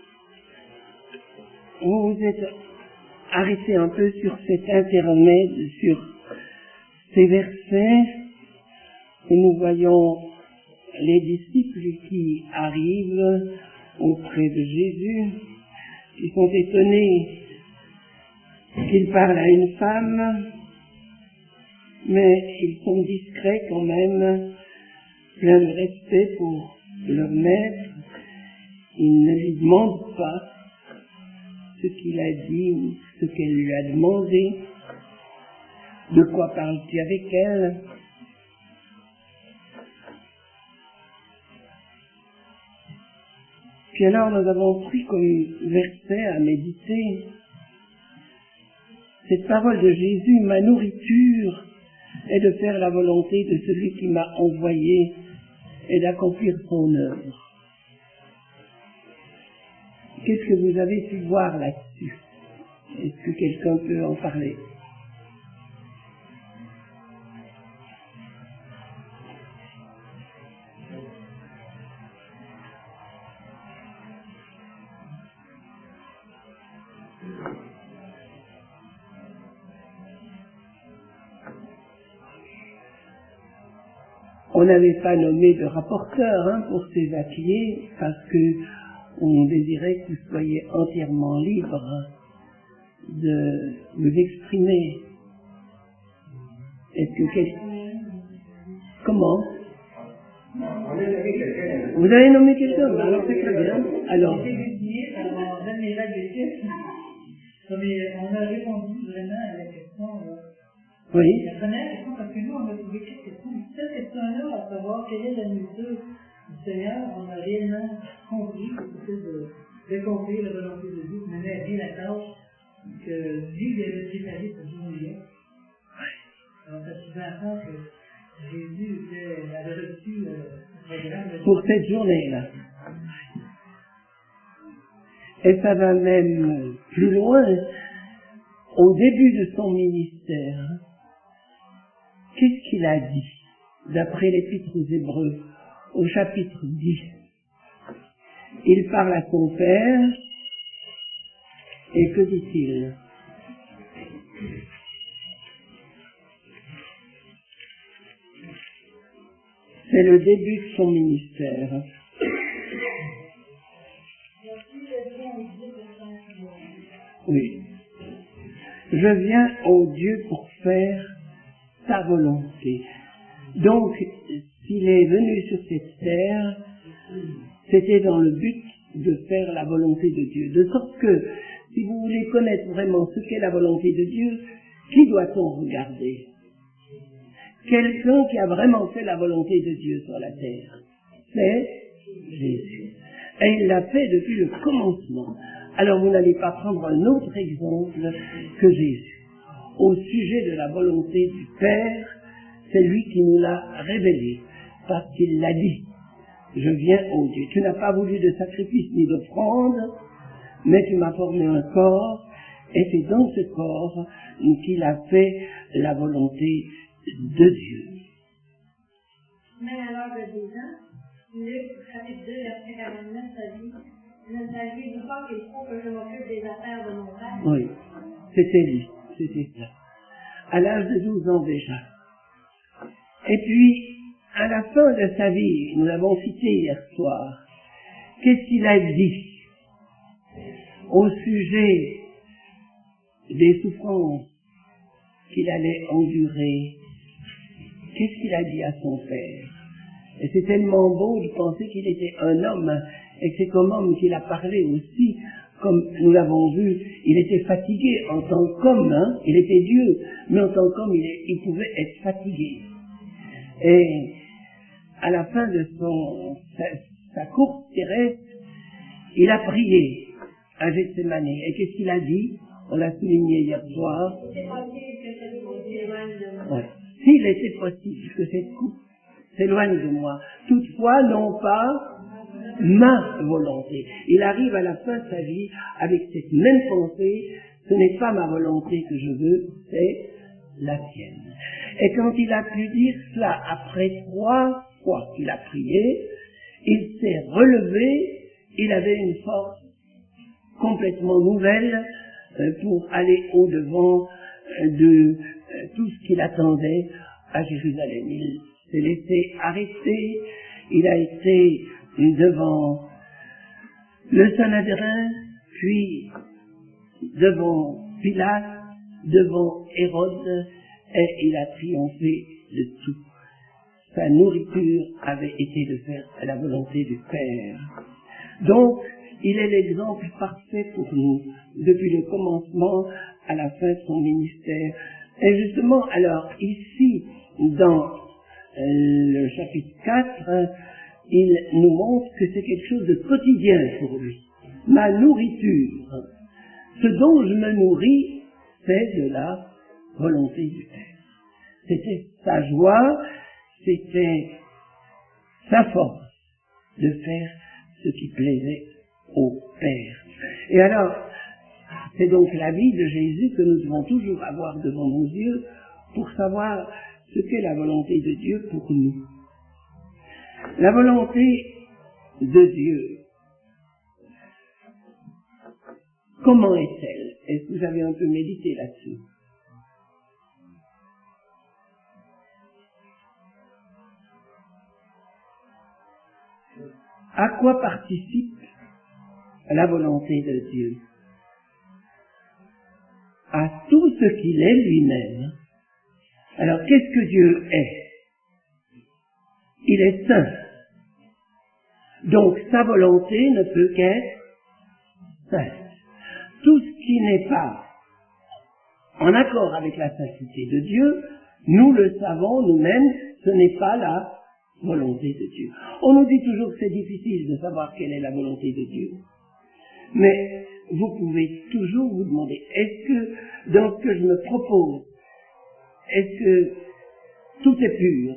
vous vous êtes arrêtés un peu sur cet intermède, sur ces versets où nous voyons les disciples qui arrivent auprès de Jésus, qui sont étonnés qu'il parle à une femme, mais ils sont discrets quand même, pleins de respect pour leur maître. Ils ne lui demandent pas ce qu'il a dit ou ce qu'elle lui a demandé. De quoi parles-tu avec elle? Puis alors nous avons pris comme verset à méditer cette parole de Jésus: ma nourriture est de faire la volonté de celui qui m'a envoyé et d'accomplir son œuvre. Qu'est-ce que vous avez pu voir là-dessus? Est-ce que quelqu'un peut en parler? On n'avait pas nommé de rapporteur hein, pour ces ateliers parce que on désirait que vous soyez entièrement libre de vous exprimer. Est-ce que quel... Comment? Vous avez nommé quelqu'un? Alors c'est très bien. Alors. On a répondu vraiment à la question. Oui. La première question, parce que nous, on a trouvé quatre questions. Cette question-là, à savoir quelle est la nourriture du Seigneur, on a réellement compris que c'était de d'accomplir la volonté de Dieu, de mener à bien la tâche que Dieu lui avait préparée cette journée-là. Alors, ça sous-entend que Jésus était, avait reçu le programme de pour cette journée-là. Et ça va même plus loin, au début de son ministère. Qu'est-ce qu'il a dit, d'après l'Épître aux Hébreux, au chapitre dix? Il parle à son Père, et que dit-il? C'est le début de son ministère. Oui. Je viens, ô Dieu, pour faire ta volonté. Donc, s'il est venu sur cette terre, c'était dans le but de faire la volonté de Dieu. De sorte que, si vous voulez connaître vraiment ce qu'est la volonté de Dieu, qui doit-on regarder? Quelqu'un qui a vraiment fait la volonté de Dieu sur la terre. C'est Jésus. Et il l'a fait depuis le commencement. Alors vous n'allez pas prendre un autre exemple que Jésus. Au sujet de la volonté du Père, c'est lui qui nous l'a révélé, parce qu'il l'a dit. Je viens, ô Dieu. Tu n'as pas voulu de sacrifice ni d'offrande, mais tu m'as formé un corps, et c'est dans ce corps qu'il a fait la volonté de Dieu. Mais à l'âge de deux ans, Luc, chapitre deux, verset quarante-neuf, ça dit: ne saviez-vous pas qu'il faut que je m'occupe des affaires de mon père? Oui, c'était lui, c'était ça. À l'âge de douze ans déjà. Et puis, à la fin de sa vie, nous l'avons cité hier soir, qu'est-ce qu'il a dit au sujet des souffrances qu'il allait endurer? Qu'est-ce qu'il a dit à son Père? Et c'est tellement beau de penser qu'il était un homme, et que c'est comme homme qu'il a parlé aussi comme nous l'avons vu, il était fatigué en tant qu'homme, hein, il était Dieu, mais en tant qu'homme, il, est, il pouvait être fatigué. Et à la fin de son, sa, sa course terrestre, il a prié à Gethsémane. Et qu'est-ce qu'il a dit? On l'a souligné hier soir. Ouais. S'il était possible que cette coupe s'éloigne de moi, toutefois, non pas ma volonté. Il arrive à la fin de sa vie avec cette même pensée, ce n'est pas ma volonté que je veux, c'est la tienne. Et quand il a pu dire cela, après trois fois qu'il a prié, il s'est relevé, il avait une force complètement nouvelle euh, pour aller au-devant euh, de euh, tout ce qu'il attendait à Jérusalem. Il s'est laissé arrêter, il a été devant le Sanhédrin, puis devant Pilate, devant Hérode, et il a triomphé de tout. Sa nourriture avait été de faire la volonté du Père. Donc, il est l'exemple parfait pour nous, depuis le commencement à la fin de son ministère. Et justement, alors, ici, dans euh, le chapitre quatre, il nous montre que c'est quelque chose de quotidien pour lui. Ma nourriture, ce dont je me nourris, c'est de la volonté du Père. C'était sa joie, c'était sa force de faire ce qui plaisait au Père. Et alors, c'est donc la vie de Jésus que nous devons toujours avoir devant nos yeux pour savoir ce qu'est la volonté de Dieu pour nous. La volonté de Dieu, comment est-elle? Est-ce que vous avez un peu médité là-dessus? À quoi participe la volonté de Dieu? À tout ce qu'il est lui-même. Alors, qu'est-ce que Dieu est? Il est saint. Donc, sa volonté ne peut qu'être sainte. Tout ce qui n'est pas en accord avec la sainteté de Dieu, nous le savons nous-mêmes, ce n'est pas la volonté de Dieu. On nous dit toujours que c'est difficile de savoir quelle est la volonté de Dieu. Mais vous pouvez toujours vous demander, est-ce que dans ce que je me propose, est-ce que tout est pur?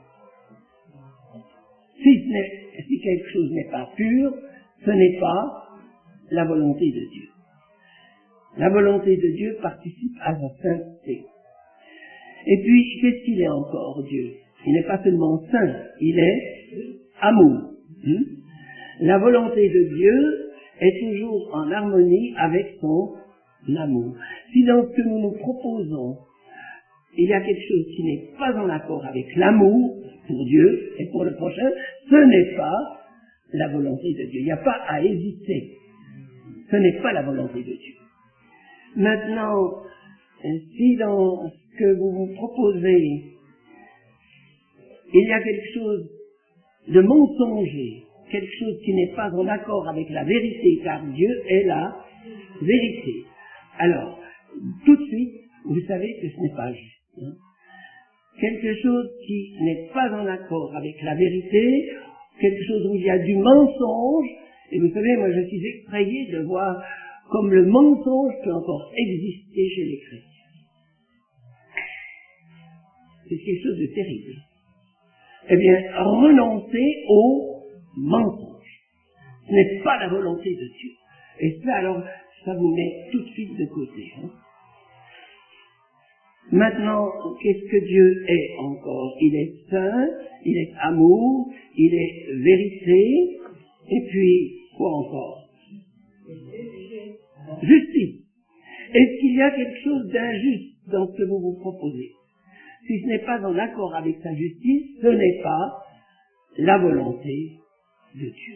Si, ce n'est, si quelque chose n'est pas pur, ce n'est pas la volonté de Dieu. La volonté de Dieu participe à sa sainteté. Et puis, qu'est-ce qu'il est encore, Dieu? Il n'est pas seulement saint, il est amour. Hmm? La volonté de Dieu est toujours en harmonie avec son amour. Si dans ce que nous nous proposons, il y a quelque chose qui n'est pas en accord avec l'amour pour Dieu et pour le prochain, ce n'est pas la volonté de Dieu. Il n'y a pas à hésiter. Ce n'est pas la volonté de Dieu. Maintenant, si dans ce que vous vous proposez, il y a quelque chose de mensonger, quelque chose qui n'est pas en accord avec la vérité, car Dieu est la vérité. Alors, tout de suite, vous savez que ce n'est pas juste. Hein? Quelque chose qui n'est pas en accord avec la vérité, quelque chose où il y a du mensonge, et vous savez, moi je suis effrayé de voir comme le mensonge peut encore exister chez les chrétiens. C'est quelque chose de terrible. Eh bien, renoncez au mensonge. Ce n'est pas la volonté de Dieu. Et ça, alors, ça vous met tout de suite de côté. Hein. Maintenant, qu'est-ce que Dieu est encore? Il est saint, il est amour, il est vérité, et puis, quoi encore? Justice. Est-ce qu'il y a quelque chose d'injuste dans ce que vous vous proposez? Si ce n'est pas en accord avec sa justice, ce n'est pas la volonté de Dieu.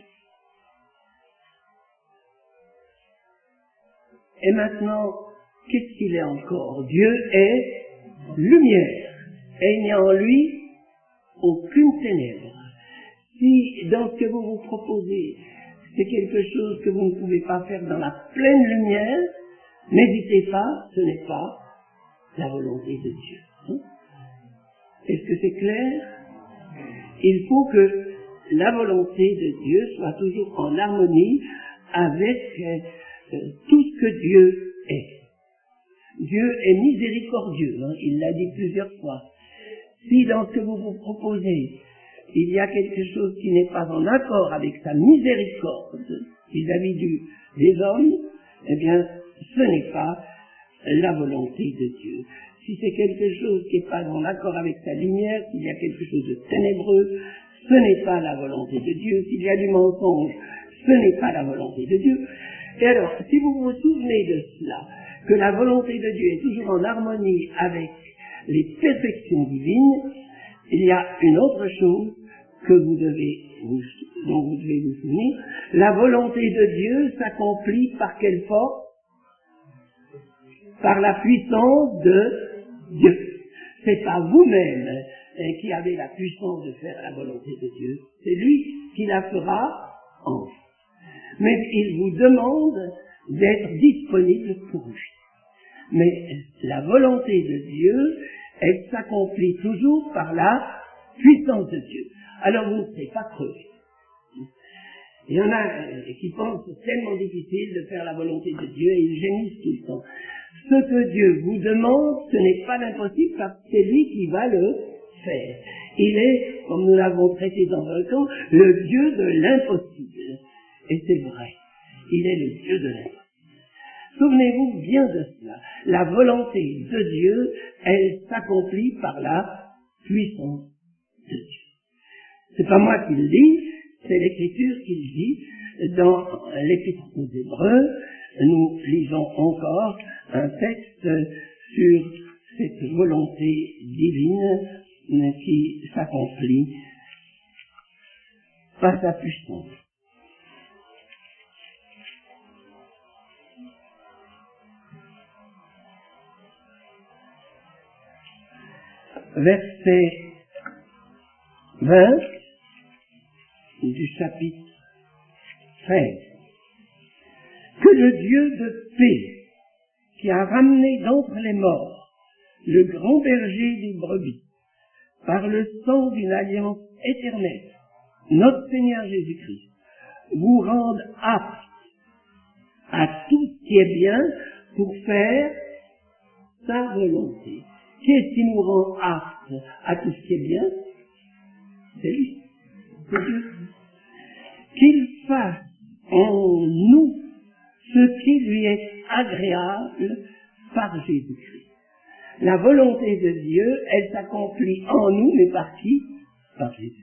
Et maintenant, qu'est-ce qu'il est encore? Dieu est lumière, et il n'y a en lui aucune ténèbre. Si, dans ce que vous vous proposez, c'est quelque chose que vous ne pouvez pas faire dans la pleine lumière, n'hésitez pas, ce n'est pas la volonté de Dieu. Hein? Est-ce que c'est clair? Il faut que la volonté de Dieu soit toujours en harmonie avec euh, tout ce que Dieu est. Dieu est miséricordieux, hein, il l'a dit plusieurs fois. Si dans ce que vous vous proposez, il y a quelque chose qui n'est pas en accord avec sa miséricorde vis-à-vis du, des hommes, eh bien, ce n'est pas la volonté de Dieu. Si c'est quelque chose qui n'est pas en accord avec sa lumière, s'il y a quelque chose de ténébreux, ce n'est pas la volonté de Dieu. S'il y a du mensonge, ce n'est pas la volonté de Dieu. Et alors, si vous vous souvenez de cela, que la volonté de Dieu est toujours en harmonie avec les perfections divines, il y a une autre chose que vous devez vous, dont vous devez vous souvenir. La volonté de Dieu s'accomplit par quelle force? Par la puissance de Dieu. C'est pas vous-même hein, qui avez la puissance de faire la volonté de Dieu. C'est lui qui la fera en vous. Mais il vous demande d'être disponible pour lui. Mais la volonté de Dieu, elle s'accomplit toujours par la puissance de Dieu. Alors vous ne serez pas crevé. Il y en a qui pensent que c'est tellement difficile de faire la volonté de Dieu et ils gémissent tout le temps. Ce que Dieu vous demande, ce n'est pas l'impossible parce que c'est lui qui va le faire. Il est, comme nous l'avons traité dans un temps, le Dieu de l'impossible. Et c'est vrai, il est le Dieu de l'impossible. Souvenez-vous bien de cela. La volonté de Dieu, elle s'accomplit par la puissance de Dieu. C'est pas moi qui le dis, c'est l'Écriture qui le dit. Dans l'Épître aux Hébreux, nous lisons encore un texte sur cette volonté divine qui s'accomplit par sa puissance. Verset vingt du chapitre treize. Que le Dieu de paix, qui a ramené d'entre les morts le grand berger des brebis, par le sang d'une alliance éternelle, notre Seigneur Jésus-Christ, vous rende apte à tout ce qui est bien pour faire sa volonté. Qu'est-ce qui nous rend apte à tout ce qui est bien? C'est lui, c'est Dieu. Qu'il fasse en nous ce qui lui est agréable par Jésus-Christ. La volonté de Dieu, elle s'accomplit en nous, mais par qui? Par Jésus-Christ.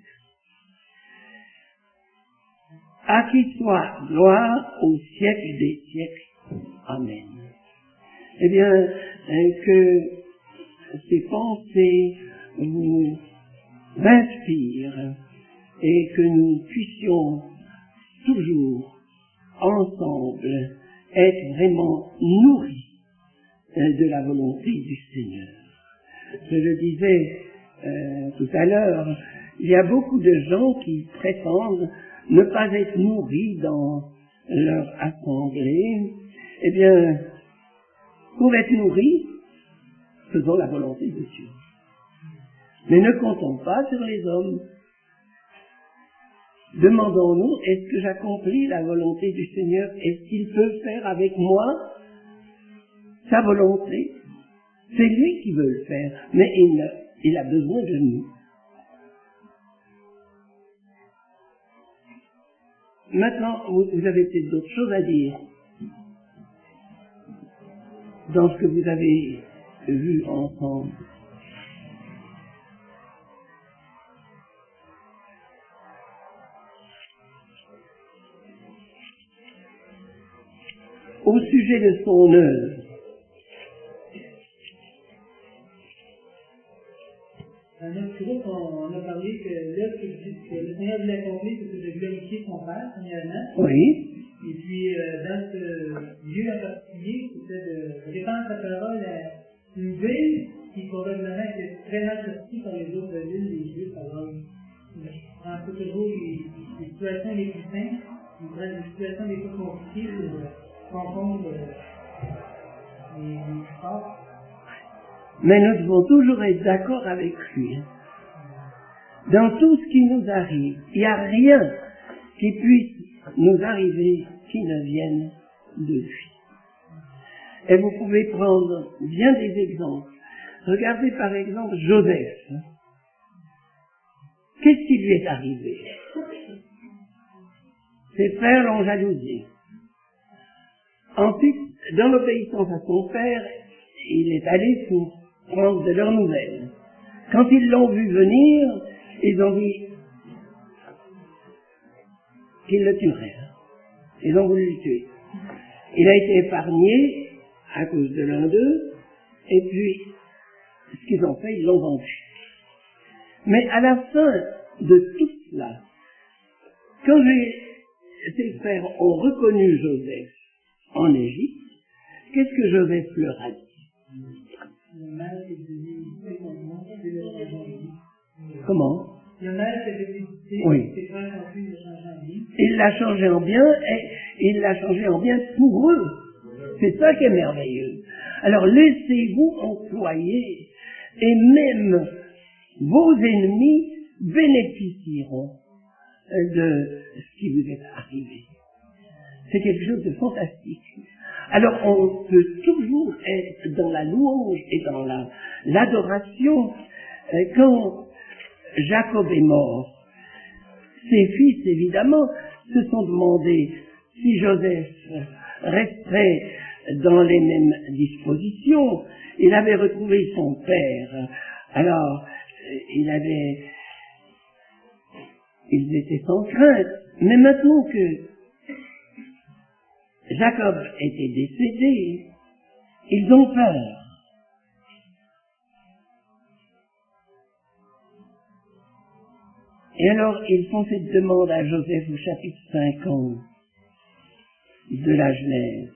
À qui soit gloire au siècle des siècles. Amen. Eh bien, que ces pensées nous inspirent et que nous puissions toujours ensemble être vraiment nourris de la volonté du Seigneur. Je le disais euh, tout à l'heure, il y a beaucoup de gens qui prétendent ne pas être nourris dans leur assemblée. Eh bien, pour être nourris, faisons la volonté de Dieu. Mais ne comptons pas sur les hommes. Demandons-nous, est-ce que j'accomplis la volonté du Seigneur? Est-ce qu'il peut faire avec moi sa volonté? C'est lui qui veut le faire, mais il a, il a besoin de nous. Maintenant, vous, vous avez peut-être d'autres choses à dire dans ce que vous avez vu ensemble. Au sujet de son œuvre, dans notre groupe, on, on a parlé que l'œuvre que, que le Seigneur voulait accomplir, c'était de glorifier son Père, premièrement. oui. Et puis, euh, dans ce lieu en particulier, c'était de répandre sa parole à une ville qui probablement était très mal sortie par les autres villes des Juifs. Alors, en tout toujours les, les situations les plus simples, Dans une situation des fois compliquée, de confondre les, les forces. Mais nous devons toujours être d'accord avec lui. Dans tout ce qui nous arrive, il n'y a rien qui puisse nous arriver qui ne vienne de lui. Et vous pouvez prendre bien des exemples. Regardez par exemple Joseph. Qu'est-ce qui lui est arrivé? Ses frères l'ont jalousé. Ensuite, dans l'obéissance à son père, il est allé pour prendre de leurs nouvelles. Quand ils l'ont vu venir, ils ont dit qu'ils le tueraient. Ils ont voulu le tuer. Il a été épargné à cause de l'un d'eux, et puis, ce qu'ils ont fait, ils l'ont vendu. Mais à la fin de tout cela, quand les, ses frères ont reconnu Joseph en Égypte, qu'est-ce que Joseph leur a dit? Le mal est devenu Comment? Le mal est devenu oui. Ses frères ont pu le changer en bien. Il l'a changé en bien, et il l'a changé en bien pour eux. C'est ça qui est merveilleux. Alors laissez-vous employer, et même vos ennemis bénéficieront de ce qui vous est arrivé. C'est quelque chose de fantastique. Alors on peut toujours être dans la louange et dans la, l'adoration. Quand Jacob est mort, ses fils, évidemment, se sont demandé si Joseph resterait dans les mêmes dispositions. Il avait retrouvé son père. Alors, il avait... Ils étaient sans crainte. Mais maintenant que Jacob était décédé, ils ont peur. Et alors, ils font cette demande à Joseph au chapitre cinquante de la Genèse.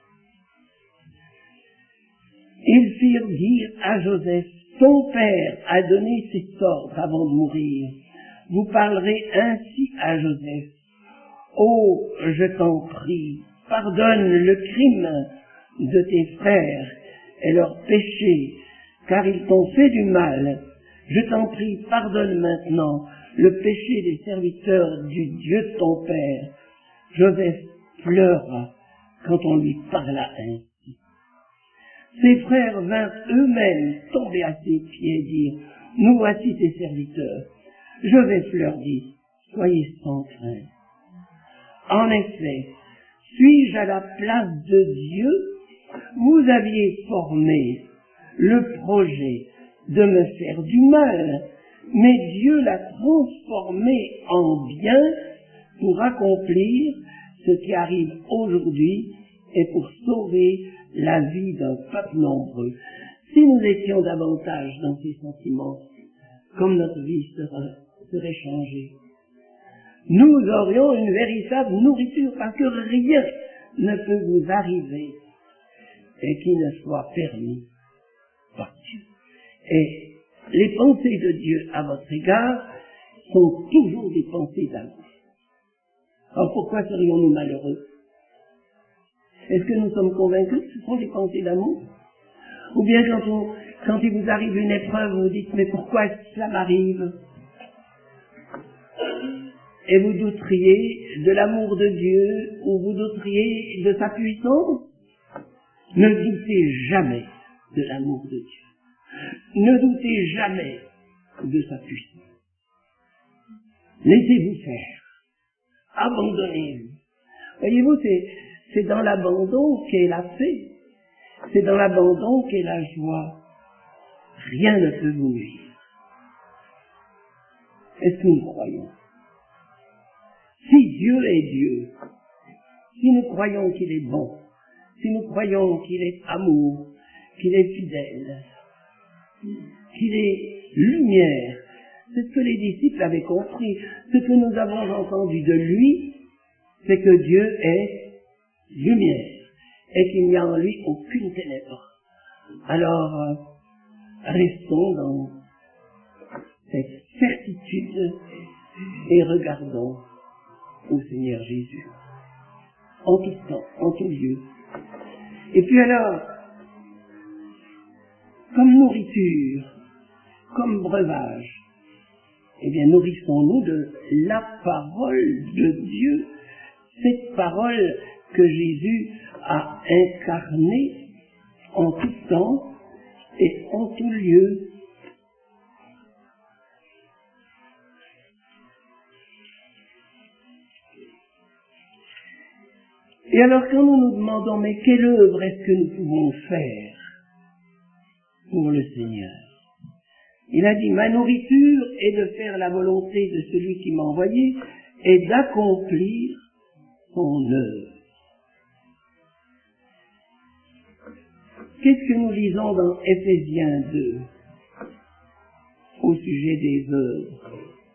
Ils firent dire à Joseph, ton père a donné cet ordre avant de mourir. Vous parlerez ainsi à Joseph. Oh, je t'en prie, pardonne le crime de tes frères et leurs péchés, car ils t'ont fait du mal. Je t'en prie, pardonne maintenant le péché des serviteurs du Dieu de ton père. Joseph pleura quand on lui parla ainsi. Ses frères vinrent eux-mêmes tomber à ses pieds et dire, nous voici tes serviteurs. Joseph leur dit, soyez sans crainte. En effet, suis-je à la place de Dieu? Vous aviez formé le projet de me faire du mal, mais Dieu l'a transformé en bien pour accomplir ce qui arrive aujourd'hui et pour sauver la vie d'un peuple nombreux. Si nous étions davantage dans ces sentiments, comme notre vie serait, serait changée, nous aurions une véritable nourriture, parce que rien ne peut vous arriver et qui ne soit permis par Dieu. Et les pensées de Dieu à votre égard sont toujours des pensées d'amour. Alors pourquoi serions-nous malheureux? Est-ce que nous sommes convaincus que ce sont des pensées d'amour? Ou bien quand, on, quand il vous arrive une épreuve, vous dites, mais pourquoi cela m'arrive? Et vous douteriez de l'amour de Dieu, ou vous douteriez de sa puissance? Ne doutez jamais de l'amour de Dieu. Ne doutez jamais de sa puissance. Laissez-vous faire. Abandonnez-vous. Voyez-vous, c'est, c'est dans l'abandon qu'est la paix. C'est dans l'abandon qu'est la joie. Rien ne peut vous nuire. Est-ce que nous croyons? Si Dieu est Dieu, si nous croyons qu'il est bon, si nous croyons qu'il est amour, qu'il est fidèle, qu'il est lumière, c'est ce que les disciples avaient compris. Ce que nous avons entendu de lui, c'est que Dieu est lumière et qu'il n'y a en lui aucune ténèbre. Alors, euh, restons dans cette certitude et regardons au Seigneur Jésus. en tout temps, en tout lieu. Et puis alors, comme nourriture, comme breuvage, eh bien nourrissons-nous de la parole de Dieu, cette parole que Jésus a incarnée en tout temps et en tout lieu. Et alors quand nous nous demandons, mais quelle œuvre est-ce que nous pouvons faire pour le Seigneur? Il a dit, ma nourriture est de faire la volonté de celui qui m'a envoyé et d'accomplir son œuvre. Qu'est-ce que nous lisons dans Éphésiens deux au sujet des œuvres?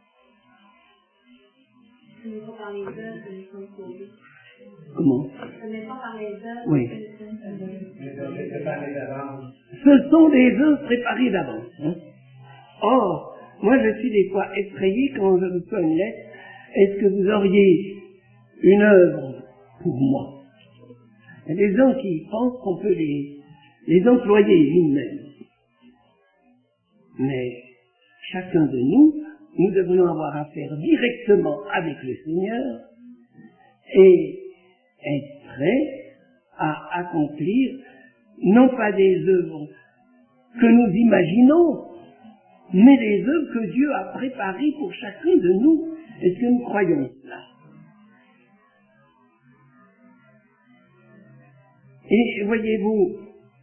Ce n'est pas par les œuvres que nous sommes sauvés. Comment? Ce n'est pas par les œuvres Oui. que nous sommes sauvés. Mais ça, c'est préparé d'avance. Ce sont des œuvres préparées d'avance. Hein? Or, moi je suis des fois effrayé quand je reçois une lettre. Est-ce que vous auriez une œuvre pour moi? Il y a des gens qui pensent qu'on peut les, les employer nous-mêmes. Mais chacun de nous, nous devrions avoir affaire directement avec le Seigneur et être prêt à accomplir non pas des œuvres que nous imaginons, mais des œuvres que Dieu a préparées pour chacun de nous. Est-ce que nous croyons cela? Et voyez-vous,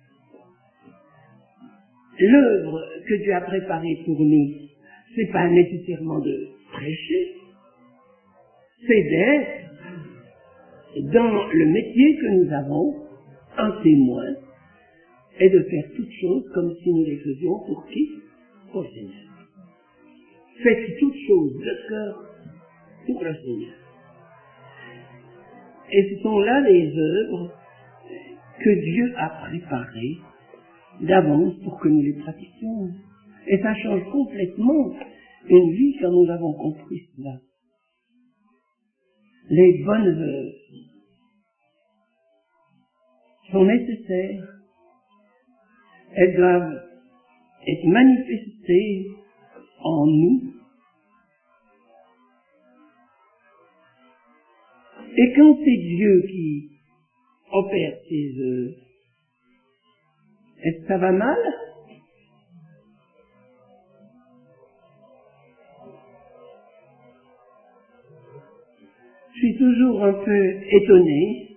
l'œuvre que Dieu a préparée pour nous, c'est pas nécessairement de prêcher, c'est d'être dans le métier que nous avons, un témoin, et de faire toutes choses comme si nous les faisions pour qui? Pour le Seigneur. Faites toutes choses de cœur pour le Seigneur. Et ce sont là les œuvres que Dieu a préparées d'avance pour que nous les pratiquions. Et ça change complètement une vie quand nous avons compris cela. Les bonnes œuvres sont nécessaires. Elles doivent être manifestées en nous. Et quand c'est Dieu qui opère ces œuvres, est-ce que ça va mal? Je suis toujours un peu étonné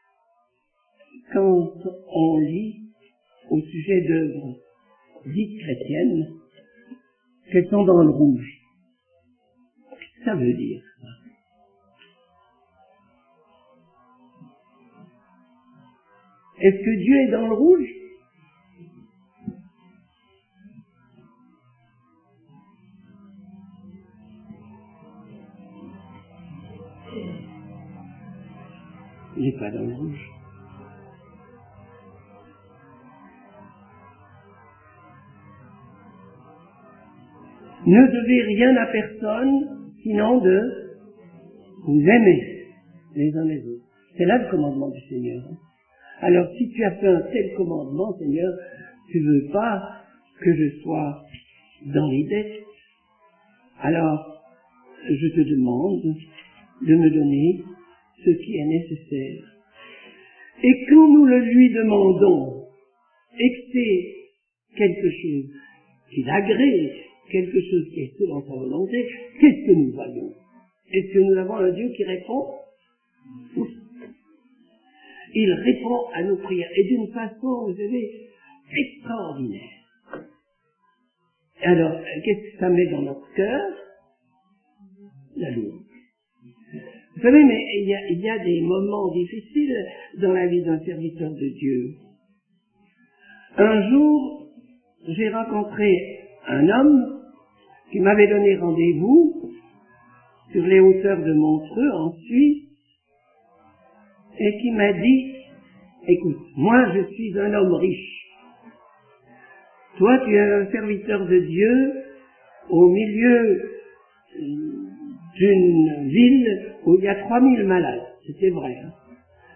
quand on lit au sujet d'œuvres dites chrétiennes qu'elles sont dans le rouge. Qu'est-ce que ça veut dire, ça? Est-ce que Dieu est dans le rouge? Il n'est pas dans le rouge. Ne devez rien à personne, sinon de vous aimer les uns les autres. C'est là le commandement du Seigneur. Alors, si tu as fait un tel commandement, Seigneur, tu veux pas que je sois dans les dettes. Alors, je te demande de me donner ce qui est nécessaire. Et quand nous le lui demandons, et que c'est quelque chose qui l'agrée, quelque chose qui est selon sa volonté, qu'est-ce que nous voyons? Est-ce que nous avons un Dieu qui répond? Oui. Il répond à nos prières, et d'une façon, vous savez, extraordinaire. Alors, qu'est-ce que ça met dans notre cœur? La louange. Vous savez, mais il y, a, il y a des moments difficiles dans la vie d'un serviteur de Dieu. Un jour, j'ai rencontré un homme qui m'avait donné rendez-vous sur les hauteurs de Montreux, en Suisse, et qui m'a dit, écoute, moi je suis un homme riche. Toi, tu es un serviteur de Dieu au milieu d'une ville où il y a trois mille malades. C'était vrai. Hein?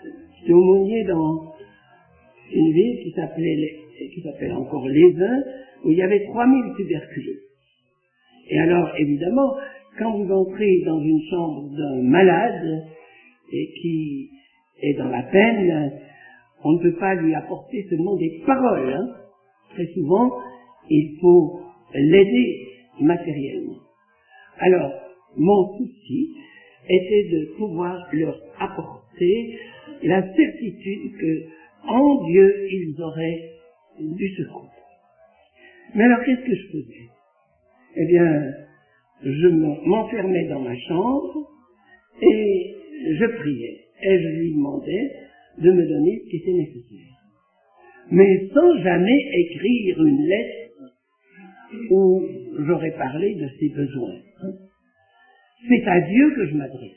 J'étais aumônier dans une ville qui s'appelait, qui s'appelle encore Lézin, où il y avait trois mille tuberculeux. Et alors, évidemment, quand vous entrez dans une chambre d'un malade et qui est dans la peine, on ne peut pas lui apporter seulement des paroles. Hein. Très souvent, il faut l'aider matériellement. Alors, mon souci était de pouvoir leur apporter la certitude que, en Dieu, ils auraient du secours. Mais alors, qu'est-ce que je faisais? Eh bien, je m'enfermais dans ma chambre et je priais. Et je lui demandais de me donner ce qui était nécessaire. Mais sans jamais écrire une lettre où j'aurais parlé de ses besoins. C'est à Dieu que je m'adressais.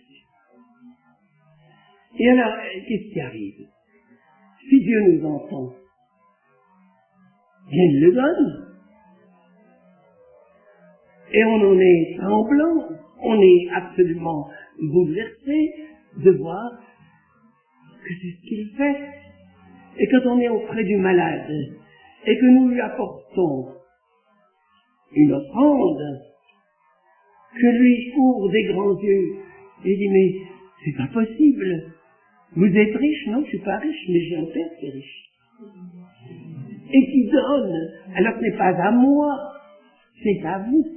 Et alors, qu'est-ce qui arrive? Si Dieu nous entend, bien il le donne. Et on en est tremblant, on est absolument bouleversé de voir que c'est ce qu'il fait. Et quand on est auprès du malade et que nous lui apportons une offrande, que lui ouvre des grands yeux et dit mais c'est pas possible, vous êtes riche? Non, je suis pas riche, mais j'ai un père qui est riche. Et qui donne, alors ce n'est pas à moi, c'est à vous.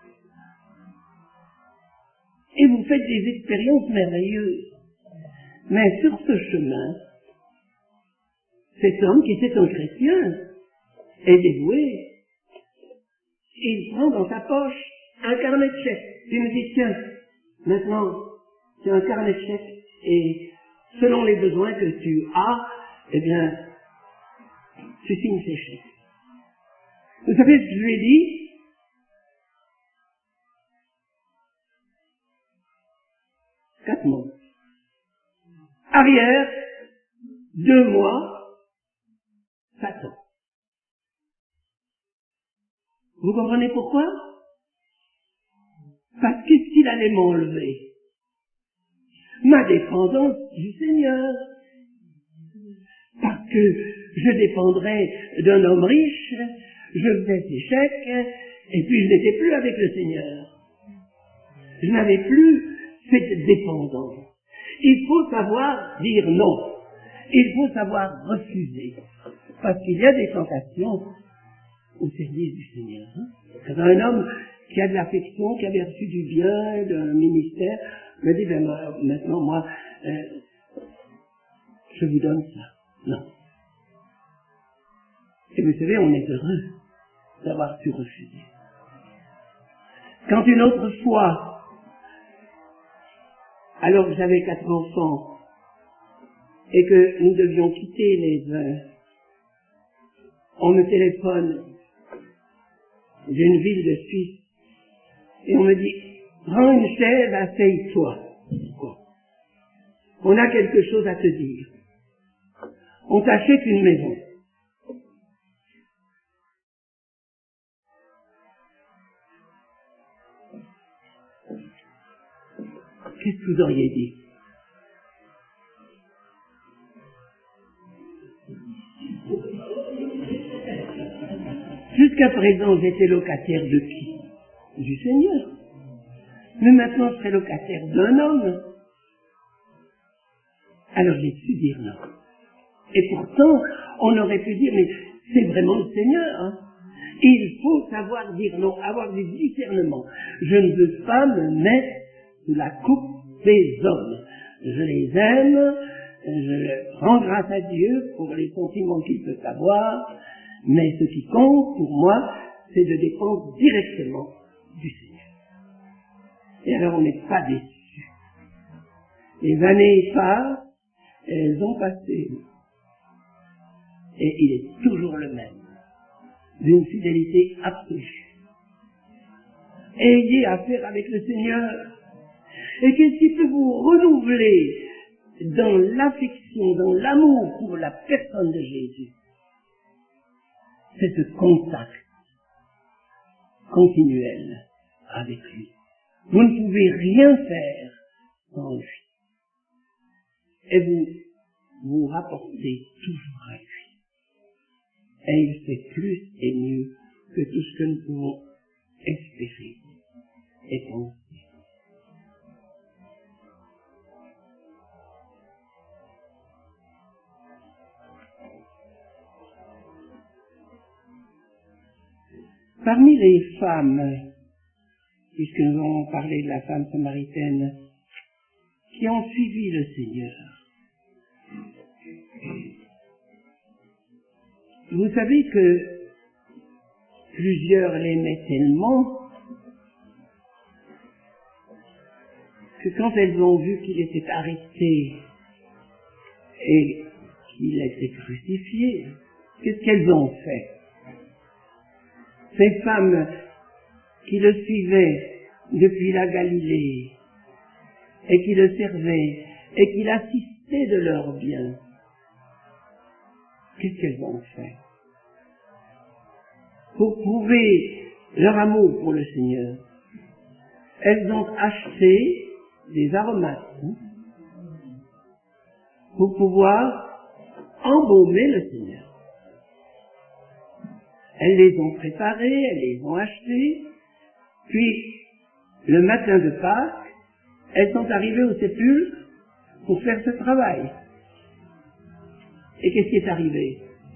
Et vous faites des expériences merveilleuses. Mais sur ce chemin, cet homme qui était un chrétien est dévoué. Il prend dans sa poche un carnet de chèques. Il me dit, tiens, maintenant, tu as un carnet de chèques et selon les besoins que tu as, eh bien, tu signes ces chèques. Vous savez ce que je lui ai dit? Quatre mois. Arrière, deux mois, Satan. Vous comprenez pourquoi? Parce qu'est-ce qu'il allait m'enlever? Ma dépendance du Seigneur. Parce que je dépendrais d'un homme riche, je faisais ses chèques, et puis je n'étais plus avec le Seigneur. Je n'avais plus cette dépendance. Il faut savoir dire non. Il faut savoir refuser. Parce qu'il y a des tentations au service du Seigneur. Hein? Quand un homme qui a de l'affection, qui avait reçu du bien, d'un ministère, me dit, ben, maintenant, moi, euh, je vous donne ça. Non. Et vous savez, on est heureux d'avoir pu refuser. Quand une autre fois, alors que j'avais quatre enfants, et que nous devions quitter les uns, on me téléphone d'une ville de Suisse, et on me dit, prends une chaise, asseye-toi. On a quelque chose à te dire. On t'achète une maison. Qu'est-ce que vous auriez dit? Jusqu'à présent, j'étais locataire de qui? Du Seigneur. Mais maintenant, je serai locataire d'un homme. Alors j'ai su dire non. Et pourtant, on aurait pu dire, mais c'est vraiment le Seigneur. Hein? Il faut savoir dire non, avoir du discernement. Je ne veux pas me mettre sous la coupe des hommes. Je les aime, je rends grâce à Dieu pour les sentiments qu'ils peuvent avoir, mais ce qui compte pour moi, c'est de dépendre directement du Seigneur. Et alors on n'est pas déçus. Les années passent, elles ont passé, et il est toujours le même, d'une fidélité absolue. Ayez affaire avec le Seigneur. Et qu'est-ce qui peut vous renouveler dans l'affection, dans l'amour pour la personne de Jésus? C'est ce contact continuel avec lui. Vous ne pouvez rien faire sans lui. Et vous vous rapporter toujours à lui. Et il fait plus et mieux que tout ce que nous pouvons espérer et penser. Parmi les femmes, puisque nous avons parlé de la femme samaritaine, qui ont suivi le Seigneur, vous savez que plusieurs l'aimaient tellement que quand elles ont vu qu'il était arrêté et qu'il était crucifié, qu'est-ce qu'elles ont fait? Ces femmes qui le suivaient depuis la Galilée et qui le servaient et qui l'assistaient de leurs biens, qu'est-ce qu'elles ont fait? Pour prouver leur amour pour le Seigneur, elles ont acheté des aromates hein, pour pouvoir embaumer le Seigneur. Elles les ont préparés, elles les ont achetés, puis le matin de Pâques, elles sont arrivées au sépulcre pour faire ce travail. Et qu'est-ce qui est arrivé?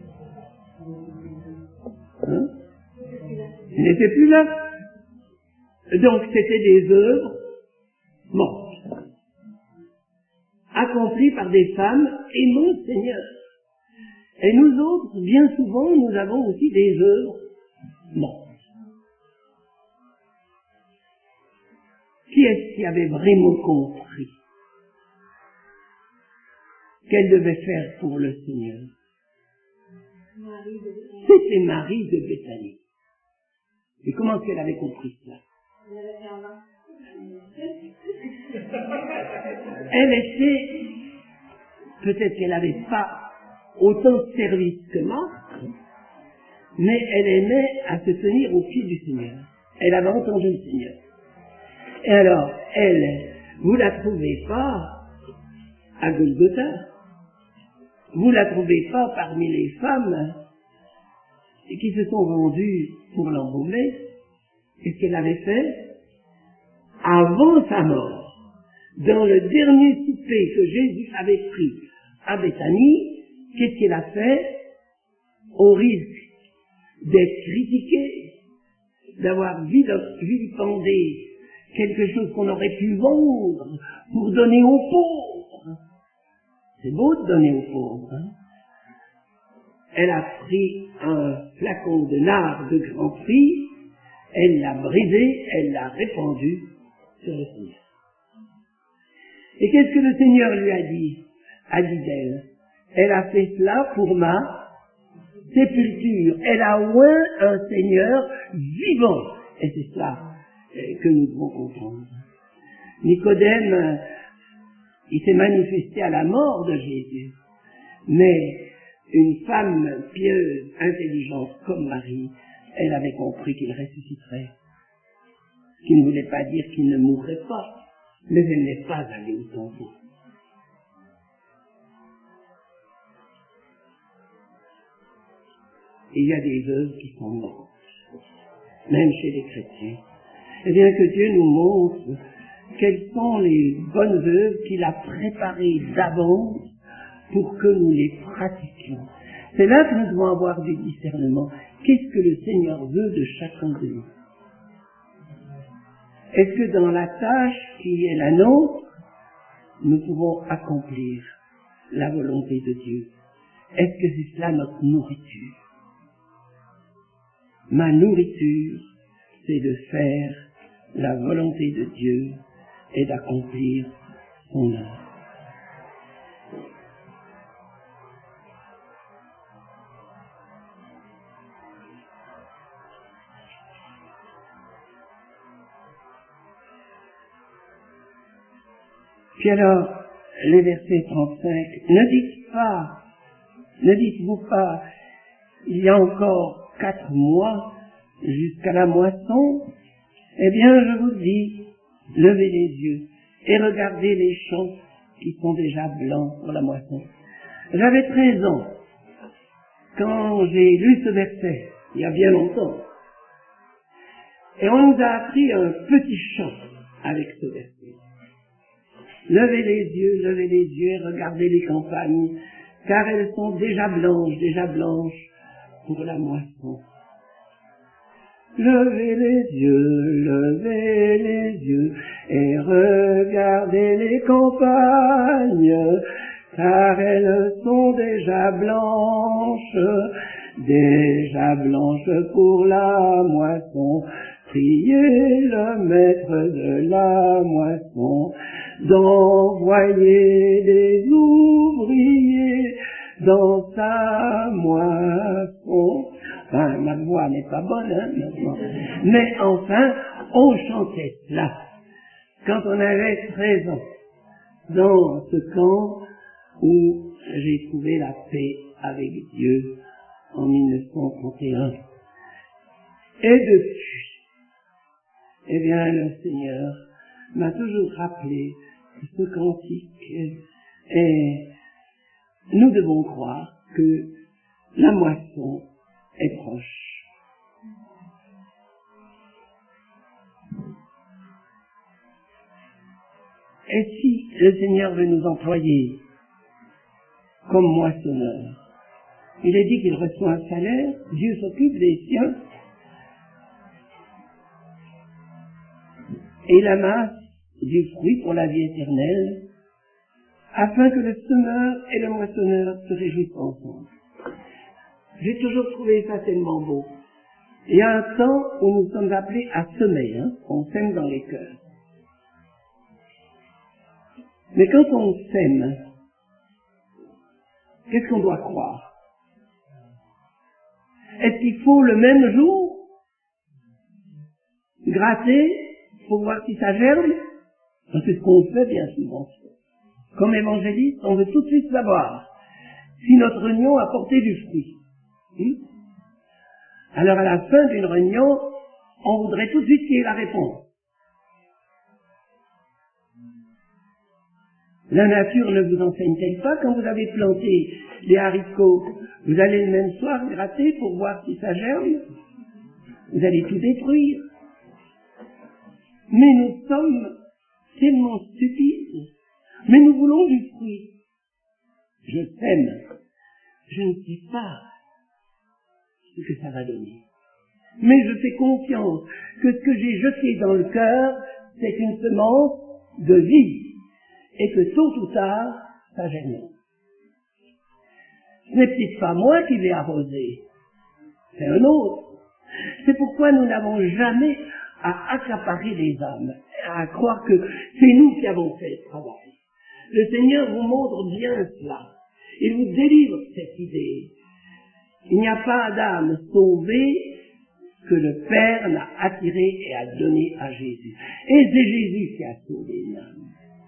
Hein? Il n'était plus là. Donc c'était des œuvres mortes, accomplies par des femmes aimant le Seigneur. Et nous autres, bien souvent, nous avons aussi des œuvres mortes. Qui est-ce qui avait vraiment compris qu'elle devait faire pour le Seigneur? C'était Marie de Béthanie. Et comment est-ce qu'elle avait compris cela? Elle était, peut-être qu'elle n'avait pas autant de service que Marthe, mais elle aimait à se tenir au pied du Seigneur. Elle avait entendu le Seigneur. Et alors, elle, vous la trouvez pas à Golgotha. Vous la trouvez pas parmi les femmes qui se sont vendues pour l'embaumer. Qu'est-ce qu'elle avait fait? Avant sa mort, dans le dernier souper que Jésus avait pris à Béthanie, qu'est-ce qu'elle a fait? Au risque d'être critiquée, d'avoir vilipendé quelque chose qu'on aurait pu vendre pour donner aux pauvres. C'est beau de donner aux pauvres. Hein? Elle a pris un flacon de nard de grand prix, elle l'a brisé, elle l'a répandu sur le Seigneur. Et qu'est-ce que le Seigneur lui a dit? A dit d'elle, elle a fait cela pour ma sépulture. Elle a oint un Seigneur vivant. Et c'est cela que nous devons comprendre. Nicodème, il s'est manifesté à la mort de Jésus. Mais une femme pieuse, intelligente comme Marie, elle avait compris qu'il ressusciterait. Ce qui ne voulait pas dire qu'il ne mourrait pas, mais elle n'est pas allée au tombeau. Il y a des œuvres qui sont mortes, même chez les chrétiens. Eh bien, que Dieu nous montre quelles sont les bonnes œuvres qu'il a préparées d'avance pour que nous les pratiquions. C'est là que nous devons avoir du discernement. Qu'est-ce que le Seigneur veut de chacun de nous? Est-ce que dans la tâche qui est la nôtre, nous pouvons accomplir la volonté de Dieu? Est-ce que c'est cela notre nourriture? Ma nourriture, c'est de faire la volonté de Dieu et d'accomplir son œuvre. Puis alors, les versets trente-cinq, ne dites pas, ne dites-vous pas, il y a encore quatre mois jusqu'à la moisson, eh bien je vous dis, levez les yeux et regardez les champs qui sont déjà blancs pour la moisson. J'avais treize ans quand j'ai lu ce verset, il y a bien longtemps. Et on nous a appris un petit chant avec ce verset. Levez les yeux, levez les yeux et regardez les campagnes, car elles sont déjà blanches, déjà blanches pour la moisson. Levez les yeux, levez les yeux et regardez les campagnes, car elles sont déjà blanches, déjà blanches pour la moisson. Priez le maître de la moisson d'envoyer des ouvriers dans sa moisson. Enfin, ma voix n'est pas bonne, hein, maintenant. Mais enfin, on chantait cela quand on avait treize ans, dans ce camp où j'ai trouvé la paix avec Dieu en mille neuf cent trente et un. Et depuis, eh bien, le Seigneur m'a toujours rappelé ce cantique et nous devons croire que la moisson est proche. Et si le Seigneur veut nous employer comme moissonneurs, il est dit qu'il reçoit un salaire, Dieu s'occupe des siens, et il amasse du fruit pour la vie éternelle, afin que le semeur et le moissonneur se réjouissent ensemble. J'ai toujours trouvé ça tellement beau. Il y a un temps où nous sommes appelés à semer, hein, on sème dans les cœurs. Mais quand on sème, qu'est-ce qu'on doit croire? Est-ce qu'il faut le même jour gratter pour voir si ça germe? C'est ce qu'on fait bien souvent. Comme évangéliste, on veut tout de suite savoir si notre réunion a porté du fruit. Hmm? Alors à la fin d'une réunion, on voudrait tout de suite qu'il y ait la réponse. La nature ne vous enseigne-t-elle pas quand vous avez planté des haricots, vous allez le même soir gratter pour voir si ça germe? Vous allez tout détruire. Mais nous sommes tellement stupides. Mais nous voulons du fruit. Je sème. Je ne sais pas ce que ça va donner. Mais je fais confiance que ce que j'ai jeté dans le cœur, c'est une semence de vie. Et que tôt ou tard, ça germe. Ce n'est peut-être pas moi qui vais arroser. C'est un autre. C'est pourquoi nous n'avons jamais à accaparer les âmes, à croire que c'est nous qui avons fait le travail. Le Seigneur vous montre bien cela. Il vous délivre cette idée. Il n'y a pas d'âme sauvée que le Père n'a attirée et a donnée à Jésus. Et c'est Jésus qui a sauvé une âme.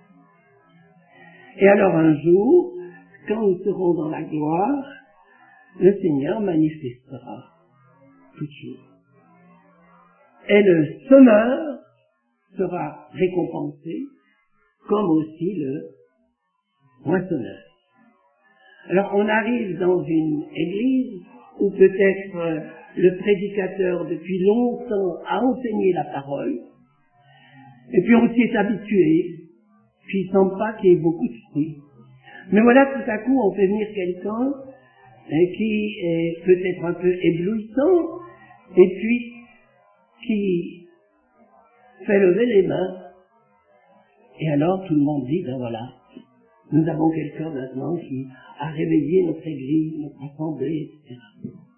Et alors un jour, quand nous serons dans la gloire, le Seigneur manifestera toutes choses. Et le semeur sera récompensé, comme aussi le moissonneur. Alors on arrive dans une église où peut-être le prédicateur depuis longtemps a enseigné la parole, et puis on s'y est habitué, puis il ne semble pas qu'il y ait beaucoup de fruits. Mais voilà, tout à coup, on fait venir quelqu'un qui est peut-être un peu éblouissant, et puis qui fait lever les mains. Et alors tout le monde dit, ben voilà, nous avons quelqu'un maintenant qui a réveillé notre église, notre assemblée, et cetera.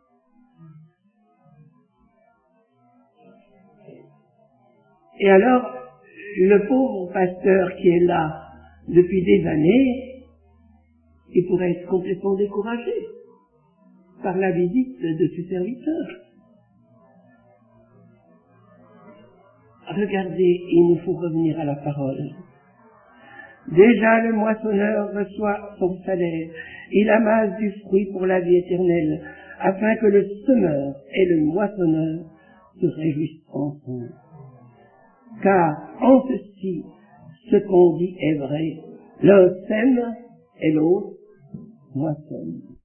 Et alors, le pauvre pasteur qui est là depuis des années, il pourrait être complètement découragé par la visite de ce serviteur. Regardez, il nous faut revenir à la parole. Déjà le moissonneur reçoit son salaire, il amasse du fruit pour la vie éternelle, afin que le semeur et le moissonneur se réjouissent ensemble. Car en ceci, ce qu'on dit est vrai, l'un sème et l'autre moi seul.